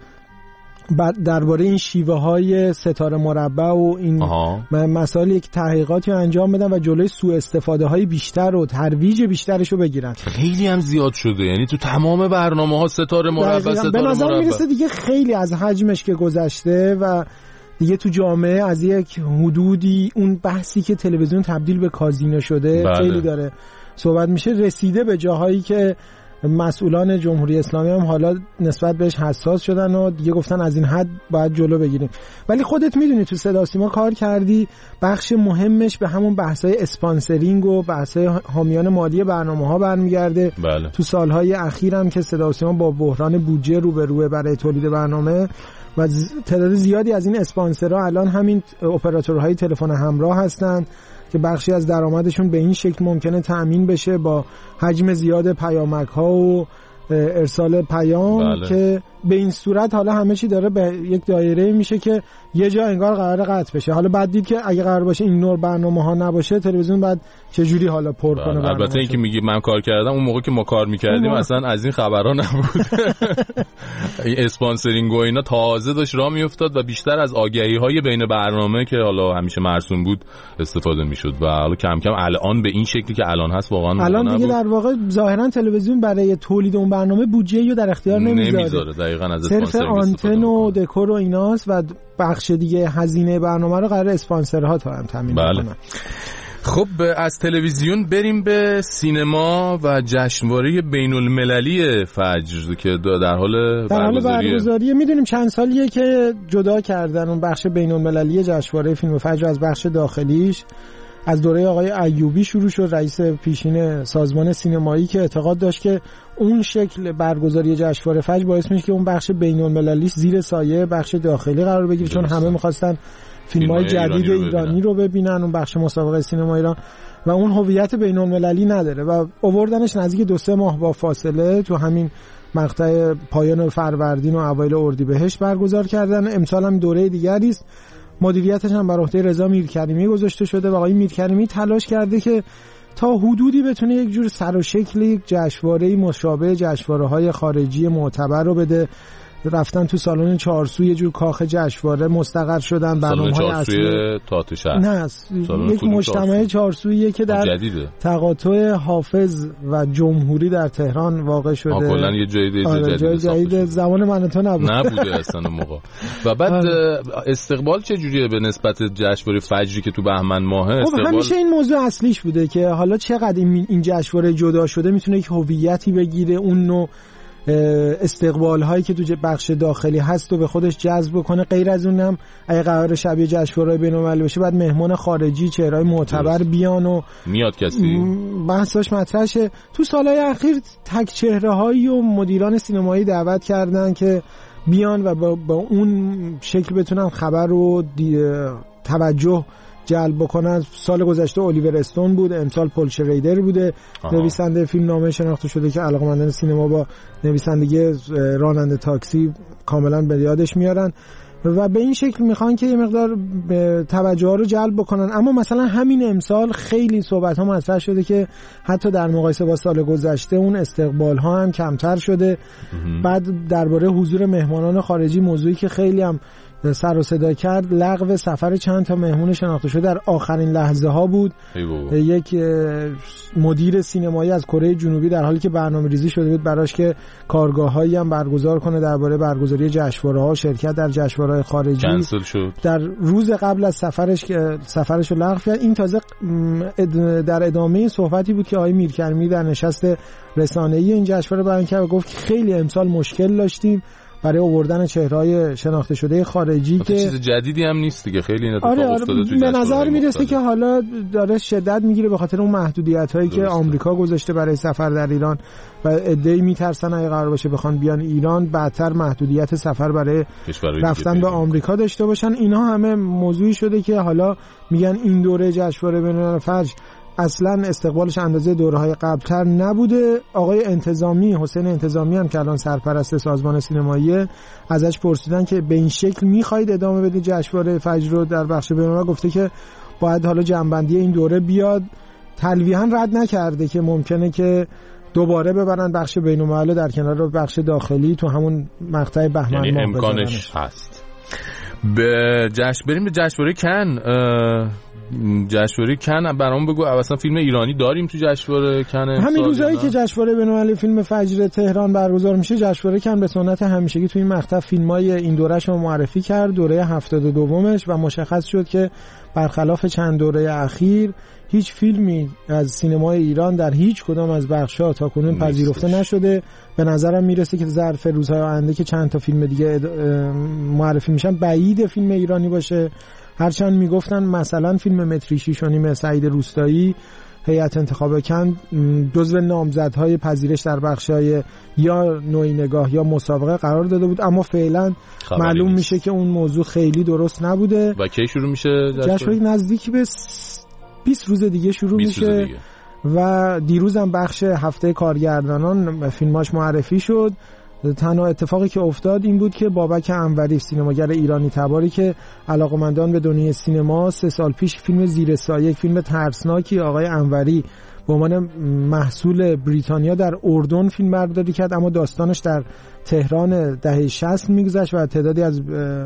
درباره این شیوه های ستاره مربع و این مسائل یک تحقیقاتی انجام بدن و جلوی سوء استفاده های بیشتر و ترویج بیشترش رو بگیرن. خیلی هم زیاد شده، یعنی تو تمام برنامه ها ستاره مربع به نظر میرسه دیگه خیلی از حجمش که گذشته و دیگه تو جامعه از یک حدودی اون بحثی که تلویزیون تبدیل به کازینو شده خیلی داره صحبت میشه، رسیده به جاهایی که مسئولان جمهوری اسلامی هم حالا نسبت بهش حساس شدن و دیگه گفتن از این حد باید جلو بگیریم. ولی خودت میدونی تو صدا سیما کار کردی، بخش مهمش به همون بحث‌های اسپانسرینگ و بحث‌های حامیان مالی برنامه‌ها برمیگرده. تو سال‌های اخیر هم که صدا سیما با بحران بودجه روبروه برای تولید برنامه و تعداد زیادی از این اسپانسرها الان همین اپراتورهای تلفن همراه هستن که بخشی از درآمدشون به این شکل ممکنه تأمین بشه با حجم زیاد پیامک‌ها و ارسال پیام که به این صورت حالا همه چی داره به یک دایره میشه که یه جا انگار قرار قطع بشه. حالا بعد دید که اگه قرار باشه این نوع برنامه‌ها نباشه تلویزیون بعد چه جوری حالا پر کنه. البته این که میگی من کار کردم، اون موقع که ما کار میکردیم اصلا از این خبرها نبود. این اسپانسرینگ و اینا تازه داشت راه میافتاد و بیشتر از آگهی‌های بین برنامه که حالا همیشه مرسوم بود استفاده میشد و حالا کم کم الان به این شکلی که الان هست واقعا الان دیگه در واقع ظاهرا تلویزیون برای تولید اون برنامه بودجه‌ای رو در اختیار نمیذاره. دقیقاً از صرف آنتن و دکور و ایناست و بخش دیگه هزینه برنامه رو قرار اسپانسرها تامین کنن. خب از تلویزیون بریم به سینما و جشنواره بین‌المللی فجر که در حال برگزاریه. میدونیم چند سالیه که جدا کردن اون بخش بین‌المللی جشنواره فیلم فجر از بخش داخلیش. از دوره آقای ایوبی شروع شد، رئیس پیشین سازمان سینمایی، که اعتقاد داشت که اون شکل برگزاری جشنواره فجر باعث میشه که اون بخش بین‌المللی زیر سایه بخش داخلی قرار بگیره، چون همه می‌خواستن فیلم‌های جدید ایرانی رو ببینن. اون بخش مسابقه سینما ایران و اون هویت بین‌المللی نداره و آوردنش نزدیک 2-3 ماه با فاصله تو همین مقطع پایان فروردین و اوایل اردیبهشت برگزار کردن. امسال هم دوره دیگری است. مدیریتش هم بر عهده رضا میرکریمی گذاشته شده و آقای میرکریمی تلاش کرده که تا حدودی بتونه یک جور سر و شکل یک جشنواره‌ای مشابه جشنواره‌های خارجی معتبر رو بده. رفتن تو سالن چهارسو یه جور کاخ جشنواره مستقر شدن. برنامه‌های اصلی تئاتر شهر نه یک مجتمع چهارسویی که در تقاطع حافظ و جمهوری در تهران واقع شده. کلا یه جای جدید زمان من تو نبوده اصلا موقع. و بعد استقبال چه جوریه به نسبت جشنواره فجری که تو بهمن ماهه؟ استقبال همیشه این موضوع اصلیش بوده که حالا چقدر این جشنواره جدا شده میتونه یک هویتی بگیره، اون نوع استقبال هایی که تو بخش داخلی هست و به خودش جذب کنه. غیر از اونم اگه قرار شبیه جشنواره بین‌المللی بشه بعد مهمان خارجی چهره‌های معتبر بیان و میاد کسی بحثش مطرح شه. تو سالهای اخیر تک چهره‌هایی و مدیران سینمایی دعوت کردن که بیان و با اون شکل بتونن خبر رو توجه جلب بکنن. سال گذشته الیور استون بود، امسال پل شریدر بوده، نویسنده فیلم نامه شناخته شده که علاقه‌مندان سینما با نویسندگی راننده تاکسی کاملا به یادش میارن و به این شکل میخوان که یه مقدار توجه ها رو جلب بکنن. اما مثلا همین امسال خیلی صحبت ها مطرح شده که حتی در مقایسه با سال گذشته اون استقبال ها هم کمتر شده. بعد درباره حضور مهمانان خارجی، موضوعی که خیلی هم سر و صدا کرد، لغو سفر چند تا مهمون شناخته شده در آخرین لحظه ها بود. یک مدیر سینمایی از کره جنوبی در حالی که برنامه‌ریزی شده بود براش که کارگاه‌هایی هم برگزار کنه درباره برگزاری جشنواره‌ها، شرکت در جشنواره‌های خارجی، کنسل شد. در روز قبل از سفرش رو لغو کرد. این تازه در ادامه صحبتی بود که آقای میرکریمی در نشست رسانه‌ای این جشنواره بیان کرد و گفت که خیلی امسال مشکل داشتیم برای آوردن چهره‌های شناخته شده خارجی که چیز جدیدی هم نیست دیگه. خیلی این اتفاق افتاده تو به نظر میرسه که حالا داره شدت میگیره به خاطر اون محدودیت‌هایی که آمریکا گذاشته برای سفر در ایران و عده‌ای میترسن اگه قرار باشه بخوان بیان ایران بعدتر محدودیت سفر برای رفتن به آمریکا داشته باشن. اینا همه موضوعی شده که حالا میگن این دوره جشنواره بین‌المللی فجر اصلا استقبالش اندازه دوره‌های قبل‌تر نبوده. آقای انتظامی، حسین انتظامی هم که الان سرپرست سازمان سینمایی، ازش پرسیدن که به این شکل می‌خواید ادامه بدید جشنواره فجر رو در بخش بین‌المللی؟ گفته که باید حالا جنبندی این دوره بیاد. تلویحاً رد نکرده که ممکنه که دوباره ببرن بخش بین‌المللی در کنار بخش داخلی تو همون مقطع بهمن ماه. یعنی امکانش هست. بریم به جشنواره کن. جشنواره کن برام بگو اصلا فیلم ایرانی داریم تو جشنواره کن؟ همین روزایی که جشنواره بین‌المللی فیلم فجر تهران برگزار میشه، جشنواره کن به سنت همیشگی تو این مقطع فیلمای این دوره‌اش رو معرفی کرد، دوره 72مش، و مشخص شد که برخلاف چند دوره اخیر هیچ فیلمی از سینمای ایران در هیچ کدام از بخش‌ها تاکنون پذیرفته نشده. به نظرم میرسه که ظرف روزهای آینده که چند تا فیلم دیگه معرفی میشن بعید فیلم ایرانی باشه. هرچند میگفتن مثلا فیلم متری 6.5 سعید روستایی هیئت انتخاب کن جزو نامزدهای پذیرش در بخش‌های یا نوعی نگاه یا مسابقه قرار داده بود، اما فعلا معلوم میشه که اون موضوع خیلی درست نبوده. و کی شروع میشه جشنواره؟ نزدیک به 20 روز دیگه شروع میشه و دیروز هم بخش هفته کارگردانان فیلماش معرفی شد. تنها اتفاقی که افتاد این بود که بابک انوری، سینماگر ایرانی تباری که علاقمندان به دنیای سینما، 3 سال پیش فیلم زیر سایه، فیلم ترسناکی آقای انوری به عنوان محصول بریتانیا در اردن فیلم برداری کرد، اما داستانش در تهران دهه 60 میگذشت و تعدادی از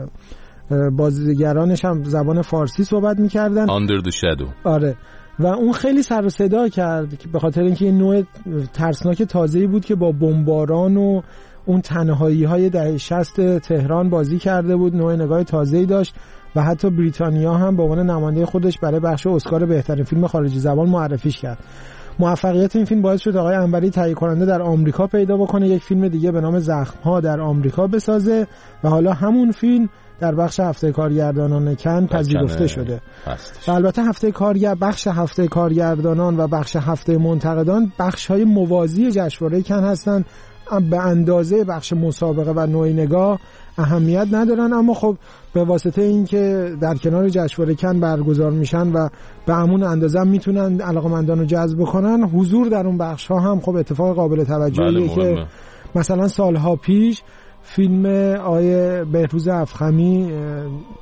بازیگرانش هم زبان فارسی صحبت میکردن. Under the Shadow. آره، و اون خیلی سر و صدا کرد به خاطر اینکه این نوع ترسناک تازه‌ای بود که با بمباران و اون تنهایی‌های دهه 60 تهران بازی کرده بود، نوع نگاه تازه‌ای داشت و حتی بریتانیا هم به عنوان نماینده خودش برای بخش اسکار بهترین فیلم خارجی زبان معرفیش کرد. موفقیت این فیلم باعث شد آقای انوری تهیه کننده در آمریکا پیدا بکنه، یک فیلم دیگه به نام زخم‌ها در آمریکا بسازه و حالا همون فیلم در بخش هفته کارگردانان کن پذیرفته شده. و البته بخش هفته کارگردانان و بخش هفته منتقدان بخش‌های موازی جشنواره کن هستند، به اندازه بخش مسابقه و نوعی نگاه اهمیت ندارن، اما خب به واسطه اینکه در کنار جشنواره کن برگزار میشن و به همون اندازه میتونن علاقمندان رو جذب کنن، حضور در اون بخش ها هم خب اتفاق قابل توجهیه که مثلا سالها پیش فیلم آقای بهروز افخمی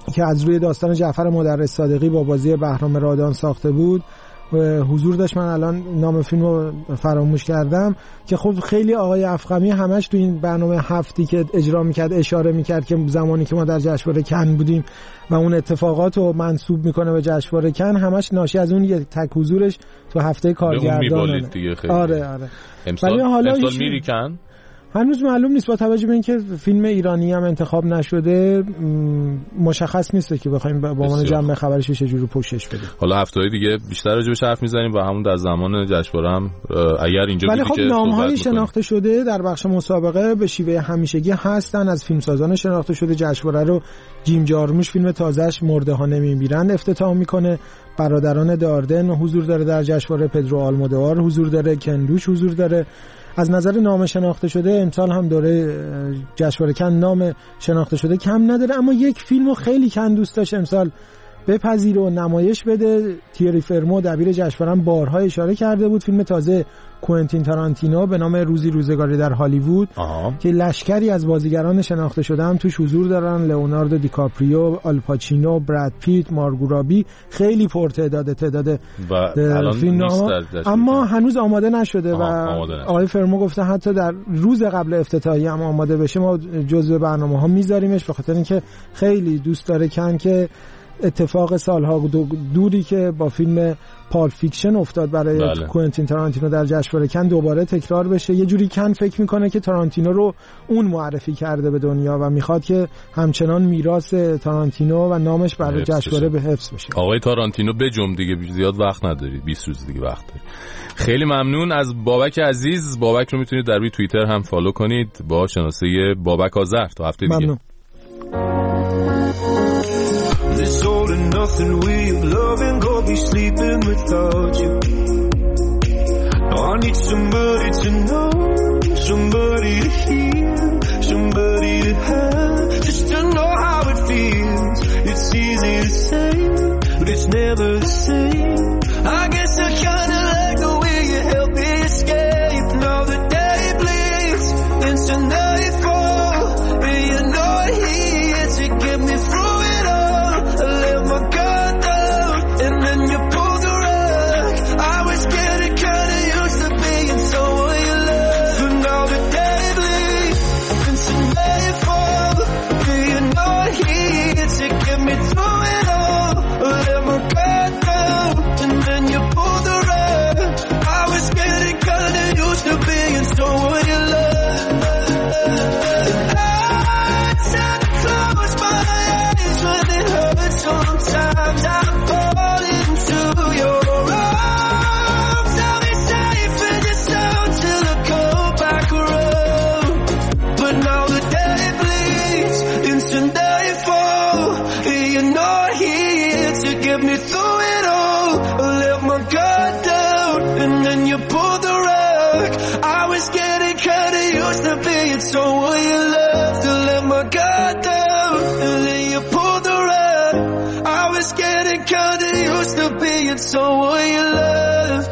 که از روی داستان جعفر مدرس صادقی با بازی بهرام رادان ساخته بود حضور داشت. من الان نام فیلم رو فراموش کردم که خب خیلی آقای افخمی همش تو این برنامه هفتی که اجرا میکرد اشاره میکرد که زمانی که ما در جشنواره کن بودیم و اون اتفاقات رو منسوب میکنه به جشنواره کن، همش ناشی از اون یک تک حضورش تو هفته کارگردانانه. آره امسال میری کن؟ هنوز معلوم نیست با توجه به اینکه فیلم ایرانی هم انتخاب نشده، مشخص نیست که بخوایم با عنوان جمع خبرش چجوری پوشش بدیم. حالا هفته‌های دیگه بیشتر راجعش حرف میزنیم و همون در زمان جشنواره هم اگر اینجا بودی خب که نام‌های شناخته شده در بخش مسابقه به شیوه همیشگی هستن. از فیلمسازان شناخته شده جشنواره رو جیم جارموش فیلم تازه‌اش مرده ها نمیمیرند افتتاح میکنه. برادران داردن حضور داره در جشنواره، پدرو آلمودوار حضور داره، کندوش حضور داره. از نظر نام شناخته شده امسال هم دوره جشنواره کن نام شناخته شده کم نداره، اما یک فیلمو خیلی کن دوست داشت امسال بپذیره و نمایش بده. تیری فرمو دبیر جشنواره هم بارها اشاره کرده بود، فیلم تازه کوئنتین تارانتینو به نام روزی روزگاری در هالیوود که لشکری از بازیگران شناخته شده هم توش حضور دارن، لئوناردو دیکاپریو، آلپاچینو، براد پیت، مارگو رابی، خیلی پرتعداد فیلم اما هنوز آماده نشده و آقای فرمو گفته حتی در روز قبل افتتاحیه هم آماده بشه ما جزو برنامه‌ها میذاریمش، به خاطر اینکه خیلی دوست داره کن که اتفاق سالها دوری که با فیلم پال فیکشن افتاد برای کوئنتین تارانتینو در جشنواره کن دوباره تکرار بشه. یه جوری کن فکر میکنه که تارانتینو رو اون معرفی کرده به دنیا و میخواد که همچنان میراث تارانتینو و نامش برای جشنواره به حفظ بشه. آقای تارانتینو بجم دیگه، زیاد وقت ندارید، 20 روز دیگه وقت دارید. خیلی ممنون از بابک عزیز. بابک رو میتونید در روی توییتر هم فالو کنید با شناسه بابک آذر. تا هفته دیگه. ممنون. This all and nothing way of loving, go be sleeping without you. I need somebody to know, somebody to hear, somebody to have, just to know how it feels. It's easy to say, but it's never the same. I guess I kinda like the way you help me escape. Now the day bleeds into nightfall, and you're not here to get me through it all. I let my guard down, and then you pulled the rug. I was getting kinda used to being someone you love, but now the day bleeds into nightfall, and you're not here to get me through it all. I let my guard down, and then you pulled the rug. I was getting kinda used to being someone you love, and I tend to close my eyes when it hurts. Sometimes I fall into your arms. I'll be safe in your sound till I come back around. But now the day bleeds into nightfall, and you're not here to get me through it all. I let my guard down, and then you pulled the rug. I was getting kinda used to being someone you love. To let my guard down, and then you pulled the rug. I was getting kinda used to being someone you love.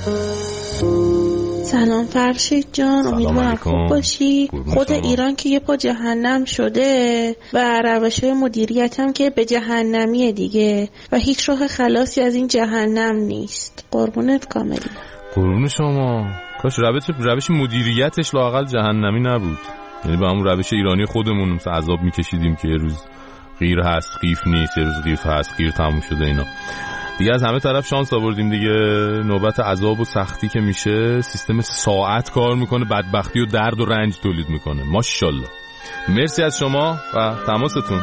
سلام فرشید جان، امیدوارم خوب باشی. خود ایران که یه پا جهنم شده و روش‌های مدیریت هم که به جهنمیه دیگه و هیچ راه خلاصی از این جهنم نیست. قربونت کاملی. قربون شما. کاش روش مدیریتش لااقل جهنمی نبود، یعنی با همون روش ایرانی خودمون عذاب میکشیدیم که یه روز غیر هست قیف نیست، یه روز قیف هست غیر تموم شده. اینا دیگه از همه طرف شانس آوردیم دیگه. نوبت عذاب و سختی که میشه سیستم ساعت کار میکنه، بدبختی و درد و رنج تولید میکنه. ماشاءالله. مرسی از شما و تماستون.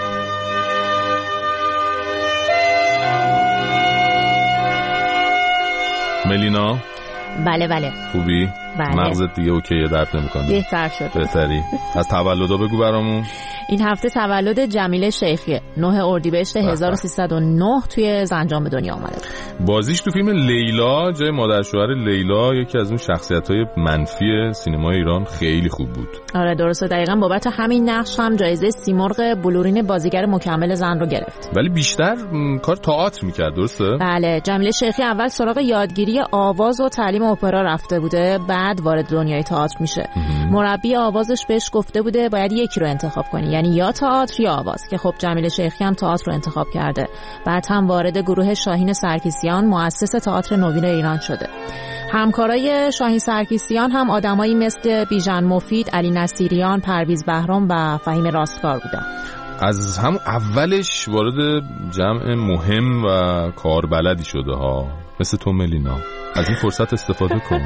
ملینا بله خوبی؟ بله. مغزت دیگه اوکیه، درد نمیکنه؟ بهتر شد. بهتری. از تولدا بگو برامون. این هفته تولد جمیله شیخیه، 9 اردیبهشت 1309 توی زنجان به دنیا آمده. بازیش تو فیلم لیلا جای مادر شوهر لیلا یکی از اون شخصیت‌های منفی سینمای ایران خیلی خوب بود. آره درسته، دقیقاً بابت همین نقش هم جایزه سیمرغ بلورین بازیگر مکمل زن رو گرفت. ولی بیشتر کار تئاتر می‌کرد، درسته؟ بله، جمیله شیخی اول سراغ یادگیری آواز و تعلیم اپرا رفته بوده، بعد بعد وارد دنیای تئاتر میشه. مربی آوازش بهش گفته بوده باید یکی رو انتخاب کنی، یعنی یا تئاتر یا آواز، که خب جمیل شیخی هم تئاتر رو انتخاب کرده. بعد هم وارد گروه شاهین سرکیسیان مؤسس تئاتر نوین ایران شده. همکارای شاهین سرکیسیان هم آدمایی مثل بیژن مفید، علی نصیریان، پرویز بهرام و فهیم راستکار بودن. از هم اولش وارد جمع مهم و کاربلدی شده ها، مثل تو ملینا. از این فرصت استفاده کن.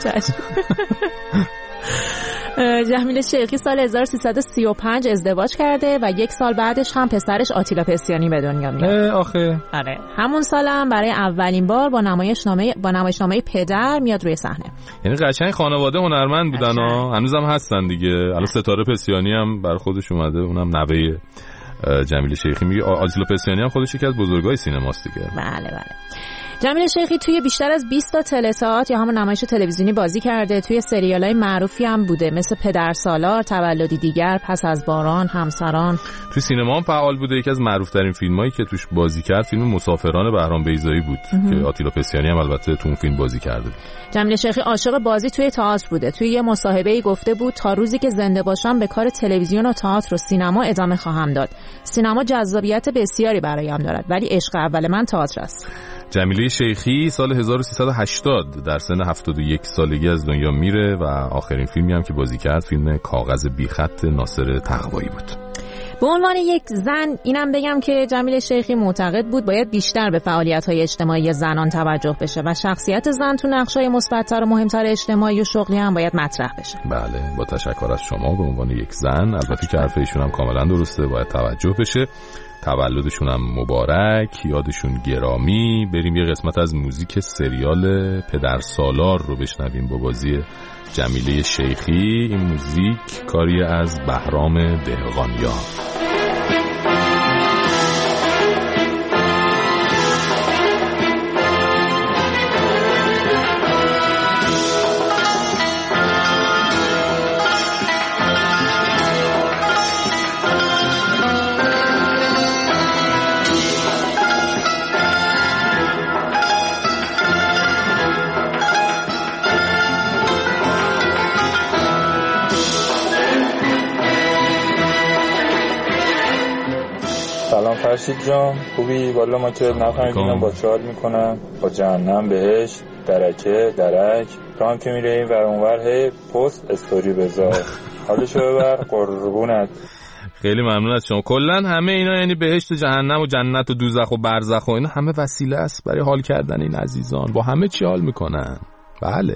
جمیل شیخی سال 1335 ازدواج کرده و یک سال بعدش هم پسرش آتیلا پسیانی به دنیا میاد. آخه آره، همون سالم برای اولین بار با نمایشنامه پدر میاد روی صحنه. یعنی قشنگ خانواده هنرمند بودن ها، هنوزم هستن دیگه. الان ستاره پسیانی هم بر خودش اومده، اونم نوه جمیل شیخی. میگه آتیلا پسیانی هم خودش یکی از بزرگای سینماست دیگه. بله. جمیل شیخی توی بیشتر از 20 تا تئاتر یا همون نمایش تلویزیونی بازی کرده. توی سریال‌های معروفی هم بوده مثل پدر سالار، تولدی دیگر، پس از باران، همسران. توی سینما هم فعال بوده. یکی از معروف‌ترین فیلمایی که توش بازی کرد فیلم مسافران بهرام بیضایی بود که آتیلا پسیانی هم البته تو اون فیلم بازی کرده. جمیل شیخی عاشق بازی توی تئاتر بوده. توی یه مصاحبه‌ای گفته بود تا روزی که زنده باشم به کار تلویزیون و تئاتر و سینما ادامه خواهم داد. سینما جذابیت بسیاری برایم دارد ولی عشق اول من تئاتر است. جمیله شیخی سال 1380 در سن 71 سالگی از دنیا میره و آخرین فیلمی هم که بازی کرد فیلم کاغذ بیخط ناصر تقوایی بود. به عنوان یک زن اینم بگم که جمیل شیخی معتقد بود باید بیشتر به فعالیت‌های اجتماعی زنان توجه بشه و شخصیت زن تو نقش‌های مثبت‌تر و مهمتر اجتماعی و شغلی هم باید مطرح بشه. بله، با تشکر از شما به عنوان یک زن. البته که حرف ایشون هم کاملا درسته، باید توجه بشه. تولدشون هم مبارک، یادشون گرامی. بریم یه قسمت از موزیک سریال پدر سالار رو بشنویم با بازی جمیله شیخی. این موزیک کاری از بهرام دهقانیان. سلام فرشید جان، خوبی؟ والا ما که نفهمیدیم با چه حال میکنن، با جهنم بهش درکه درک تو هم که میره این ور اونور هی پست استوری بذار حالشو ببر قربونت. خیلی ممنون از شما. کلا همه اینا یعنی بهشت و جهنم و جنت و دوزخ و برزخ و اینا همه وسیله است برای حال کردن این عزیزان. با همه چی حال میکنن. بله.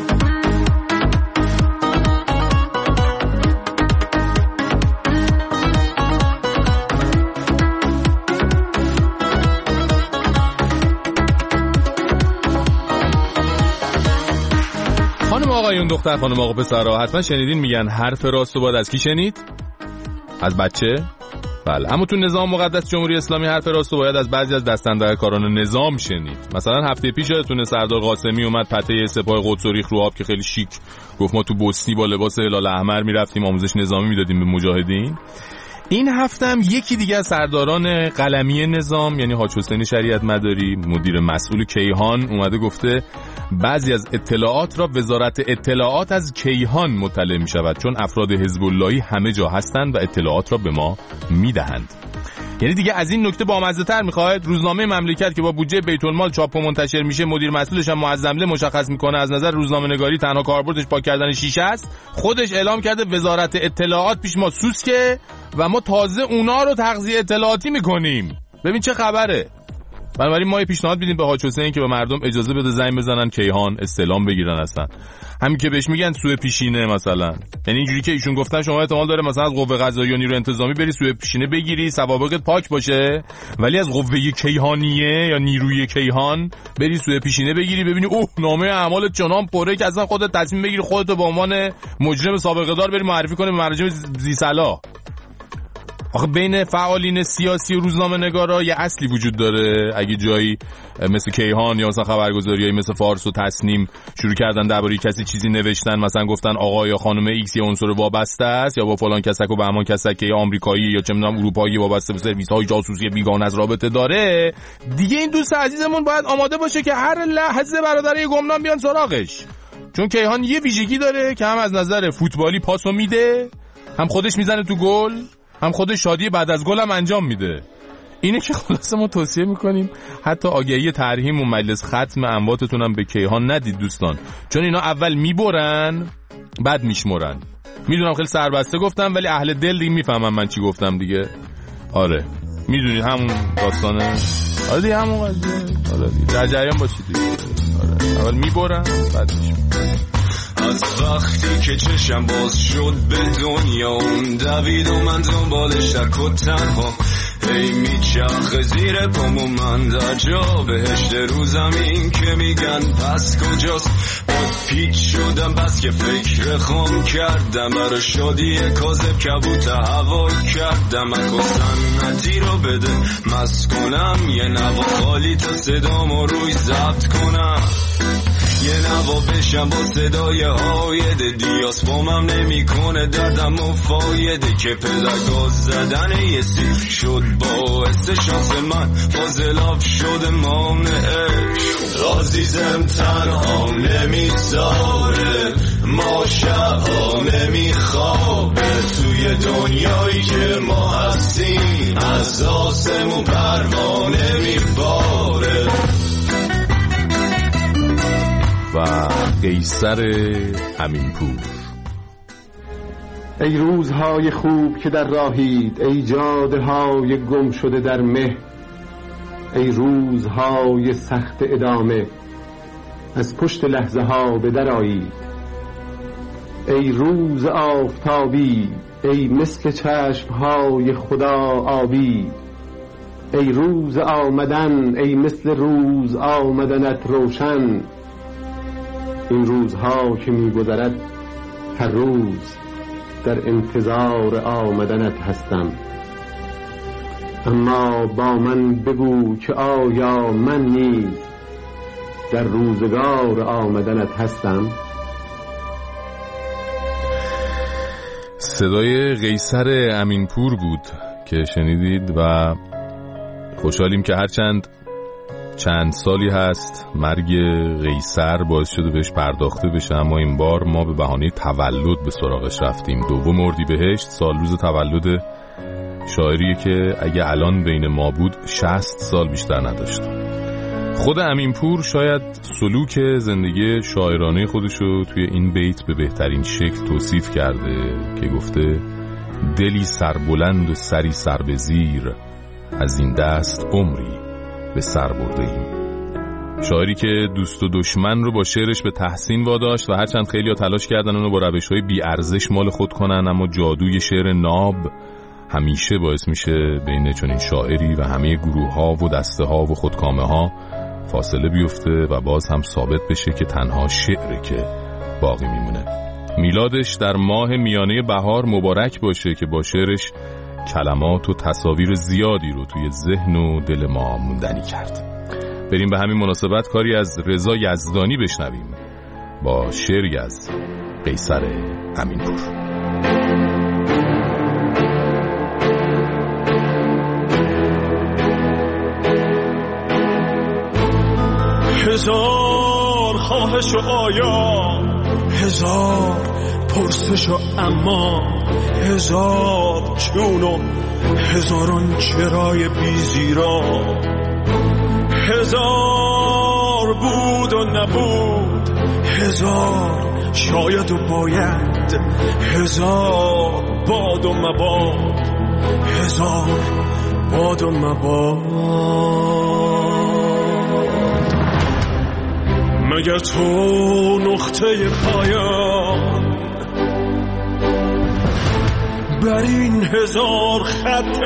خانم آقایون، دختر خانم آقا پسرها، حتما شنیدین میگن حرف راست رو باید از کی شنید؟ از بچه؟ بله، اما تو نظام مقدس جمهوری اسلامی حرف راست رو باید از بعضی از دستاندرکاران نظام شنید. مثلا هفته پیش یادتونه سردار قاسمی اومد پته سپاه قدس و ریخت رو آب که خیلی شیک گفت ما تو بوسنی با لباس هلال احمر میرفتیم آموزش نظامی میدادیم به مجاهدین. این هفته هم یکی دیگه از سرداران قلمی نظام یعنی حاج حسین شریعت مداری مدیر مسئول کیهان اومده گفته بعضی از اطلاعات را وزارت اطلاعات از کیهان مطلع می شود چون افراد حزب اللهی همه جا هستند و اطلاعات را به ما می دهند. یعنی دیگه از این نکته بامزه‌تر می‌خواید؟ روزنامه مملکت که با بودجه بیت المال چاپ و منتشر میشه مدیر مسئولش هم معظمله مشخص میکنه از نظر روزنامه‌نگاری تنها کاربردش پاک کردن شیشه است، خودش اعلام کرده وزارت اطلاعات پیش ما سوسکه و ما تازه اونا رو تغذیه اطلاعاتی میکنیم. ببین چه خبره. بنابراین ما پیشنهاد میدیم به حاج حسین که به مردم اجازه بده زنگ بزنن کیهان استعلام بگیرن اصلا. همین که بهش میگن سوء پیشینه مثلا. یعنی اینجوری که ایشون گفتن شما احتمال داره مثلا از قوه قضاییه و نیروی انتظامی بری سوء پیشینه بگیری سوابقت پاک باشه، ولی از قوه کیهانیه یا نیروی کیهان بری سوء پیشینه بگیری ببینی اوه نامه اعمالت چنان پره که اصلا خودت تصمیم بگیری خودت به عنوان مجرم سابقه دار بری معرفی کنی به مراجع ذی‌صلاح. آخه بین فعالین سیاسی و روزنامه‌نگارا یه اصلی وجود داره. اگه جایی مثل کیهان یا مثلا خبرگزاریایی مثل فارس و تصنیم شروع کردن درباره کسی چیزی نوشتن، مثلا گفتن آقا یا خانم ایکس یه عنصر وابسته است یا با فلان کسک و بهمان کسک یا آمریکایی یا چه می‌دونم اروپایی وابسته به سرویس‌های جاسوسی بیگانه از رابطه داره، دیگه این دوست عزیزمون باید آماده باشه که هر لحظه برادرای گمنام بیان سراغش. چون کیهان یه ویژگی داره که هم از نظر فوتبالی پاسو میده، هم خودش میزنه تو گل، هم خودش شادی بعد از گل هم انجام میده. اینه که خلاصه ما توصیه میکنیم حتی آگهی ترحیم و مجلس ختم امواتتون هم به کیهان ندید دوستان، چون اینا اول میبرن بعد میشمرن. میدونم خیلی سربسته گفتم ولی اهل دل دیگه میفهمم من چی گفتم دیگه. آره میدونید همون داستانه. آره دیگه همون قضیه. آره دیگه در جریان باشید دیگه. آره اول میبرن بعد میشمرن. از وقتی که چشم باز شد به دنیا اون دوید و من دنبالش در کت تنها هی میچرخه زیر پامو من در جا بهشت رو زمین که میگن پس کجاست. بود پیچ شدم بس که فکر خام کردم برای شادی کاذب کبوت هوا کردم اکو سنتی رو بده مست کنم یه نوا خالی تا صدامو روی ضبط کنم یه نوا بشم با صدای هایده دیاس فامم نمی کنه دردم و فایده که پدرگاز زدن یه سیر شد باعث شانس من فاضلاب شده مانعش عزیزم تنها نمیذاره ما شبها نمیخوابه توی دنیایی که ما هستیم از آسمون پروانه میباره. و قیصر امینپور. ای روزهای خوب که در راهید، ای جاده های گم شده در مه، ای روزهای سخت ادامه از پشت لحظه ها به در آیید. ای روز آفتابی، ای مثل چشم های خدا آبی، ای روز آمدن، ای مثل روز آمدنت روشن. این روزها که می‌گذرد هر روز در انتظار آمدنت هستم، اما با من بگو که آیا من نیز در روزگار آمدنت هستم؟ صدای قیصر امینپور بود که شنیدید و خوشحالیم که هرچند چند سالی هست مرگ قیصر باعث شده بهش پرداخته بشه، اما این بار ما به بهانه تولد به سراغش رفتیم. 2 اردیبهشت سال روز تولد شاعریه که اگه الان بین ما بود 60 سال بیشتر نداشت. خود امینپور شاید سلوک زندگی شاعرانه خودشو توی این بیت به بهترین شکل توصیف کرده که گفته دلی سربلند و سری سر به زیر، از این دست عمری به سر برده ایم. شاعری که دوست و دشمن رو با شعرش به تحسین واداشت و هرچند خیلی ها تلاش کردن اونو با روش‌های بی‌ارزش مال خود کنن، اما جادوی شعر ناب همیشه باعث میشه بین چنین شاعری و همه گروه‌ها و دسته‌ها و خودکامه‌ها فاصله بیفته و باز هم ثابت بشه که تنها شعره که باقی میمونه. میلادش در ماه میانه بهار مبارک باشه که با شعرش کلمات و تصاویر زیادی رو توی ذهن و دل ما موندنی کرد. بریم به همین مناسبت کاری از رضا یزدانی بشنویم با شعری از قیصر امینپور. هزار خواهش و آیا، هزار پرسش و اما، هزار چون و هزاران چرای بیزیرا، هزار بود و نبود، هزار شاید و باید، هزار باد و مباد، هزار باد و مباد. مگر تو نقطه پایان بر این هزار خط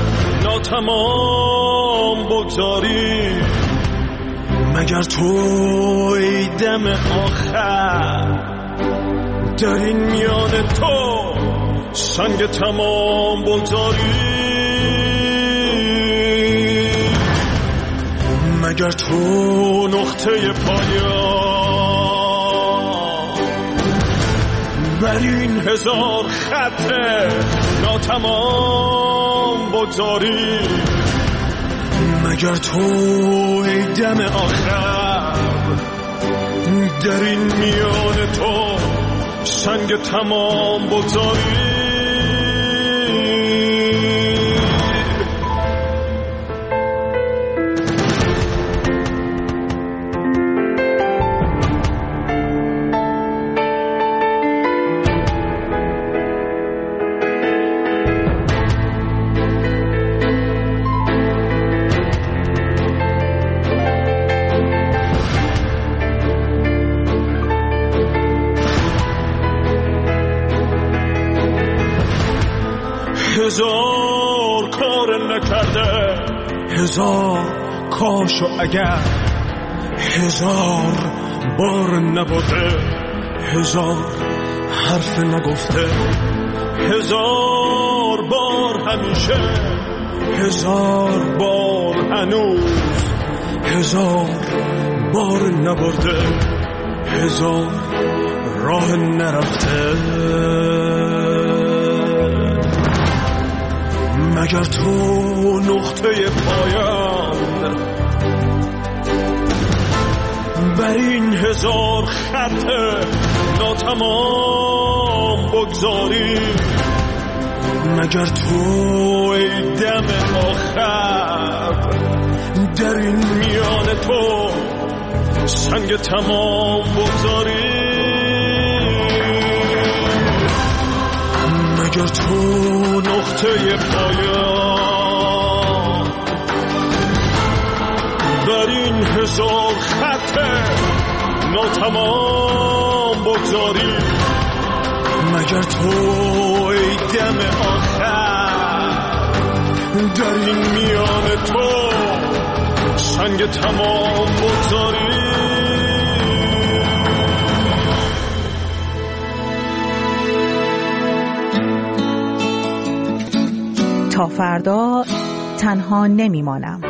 ناتمام بگذاری؟ مگر تو ای دم آخر در این میان تو سنگ تمام بگذاری؟ مگر تو نقطه پایان بر این هزار خط ناتمام بگذاری؟ مگر تو ای دم آخر در این میان تو سنگ تمام بگذاری. هزار کار نکرده، هزار کاش و اگر، هزار بار نبوده، هزار حرف نگفته، هزار بار همیشه، هزار بار هنوز، هزار بار نبرده، هزار راه نرفته. مگر تو نقطه پایان بر این هزار خط ناتمام بگذاری؟ مگر تو ای دم آخر در این میان تو سنگ تمام بگذاری؟ مگر تو نقطه پایان بر این هزار خط ناتمام بگذاری؟ مگر تو ای دم آخر در این میان تو سنگ تمام بگذاری؟ تا فردا تنها نمیمانم.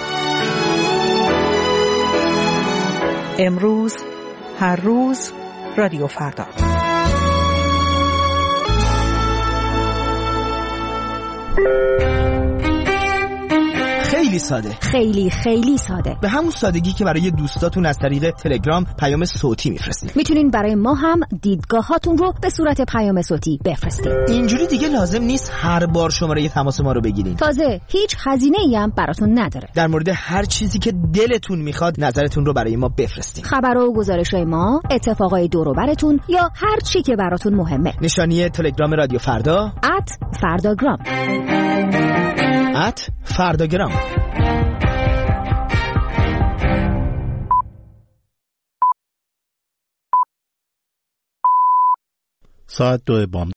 امروز، هر روز، رادیو فردا. خیلی ساده، خیلی ساده، به همون سادگی که برای دوستاتون از طریق تلگرام پیام صوتی میفرستید. میتونین برای ما هم دیدگاهاتون رو به صورت پیام صوتی بفرستید. اینجوری دیگه لازم نیست هر بار شماره تماس ما رو بگیرین. تازه هیچ هزینه‌ای هم براتون نداره. در مورد هر چیزی که دلتون میخواد نظرتون رو برای ما بفرستید. خبر و گزارش‌های ما، اتفاقای دور و براتون یا هر چی که براتون مهمه. نشانی تلگرام رادیو فردا @فرداگرام. فرداگرام. ساعت 2 بامداد.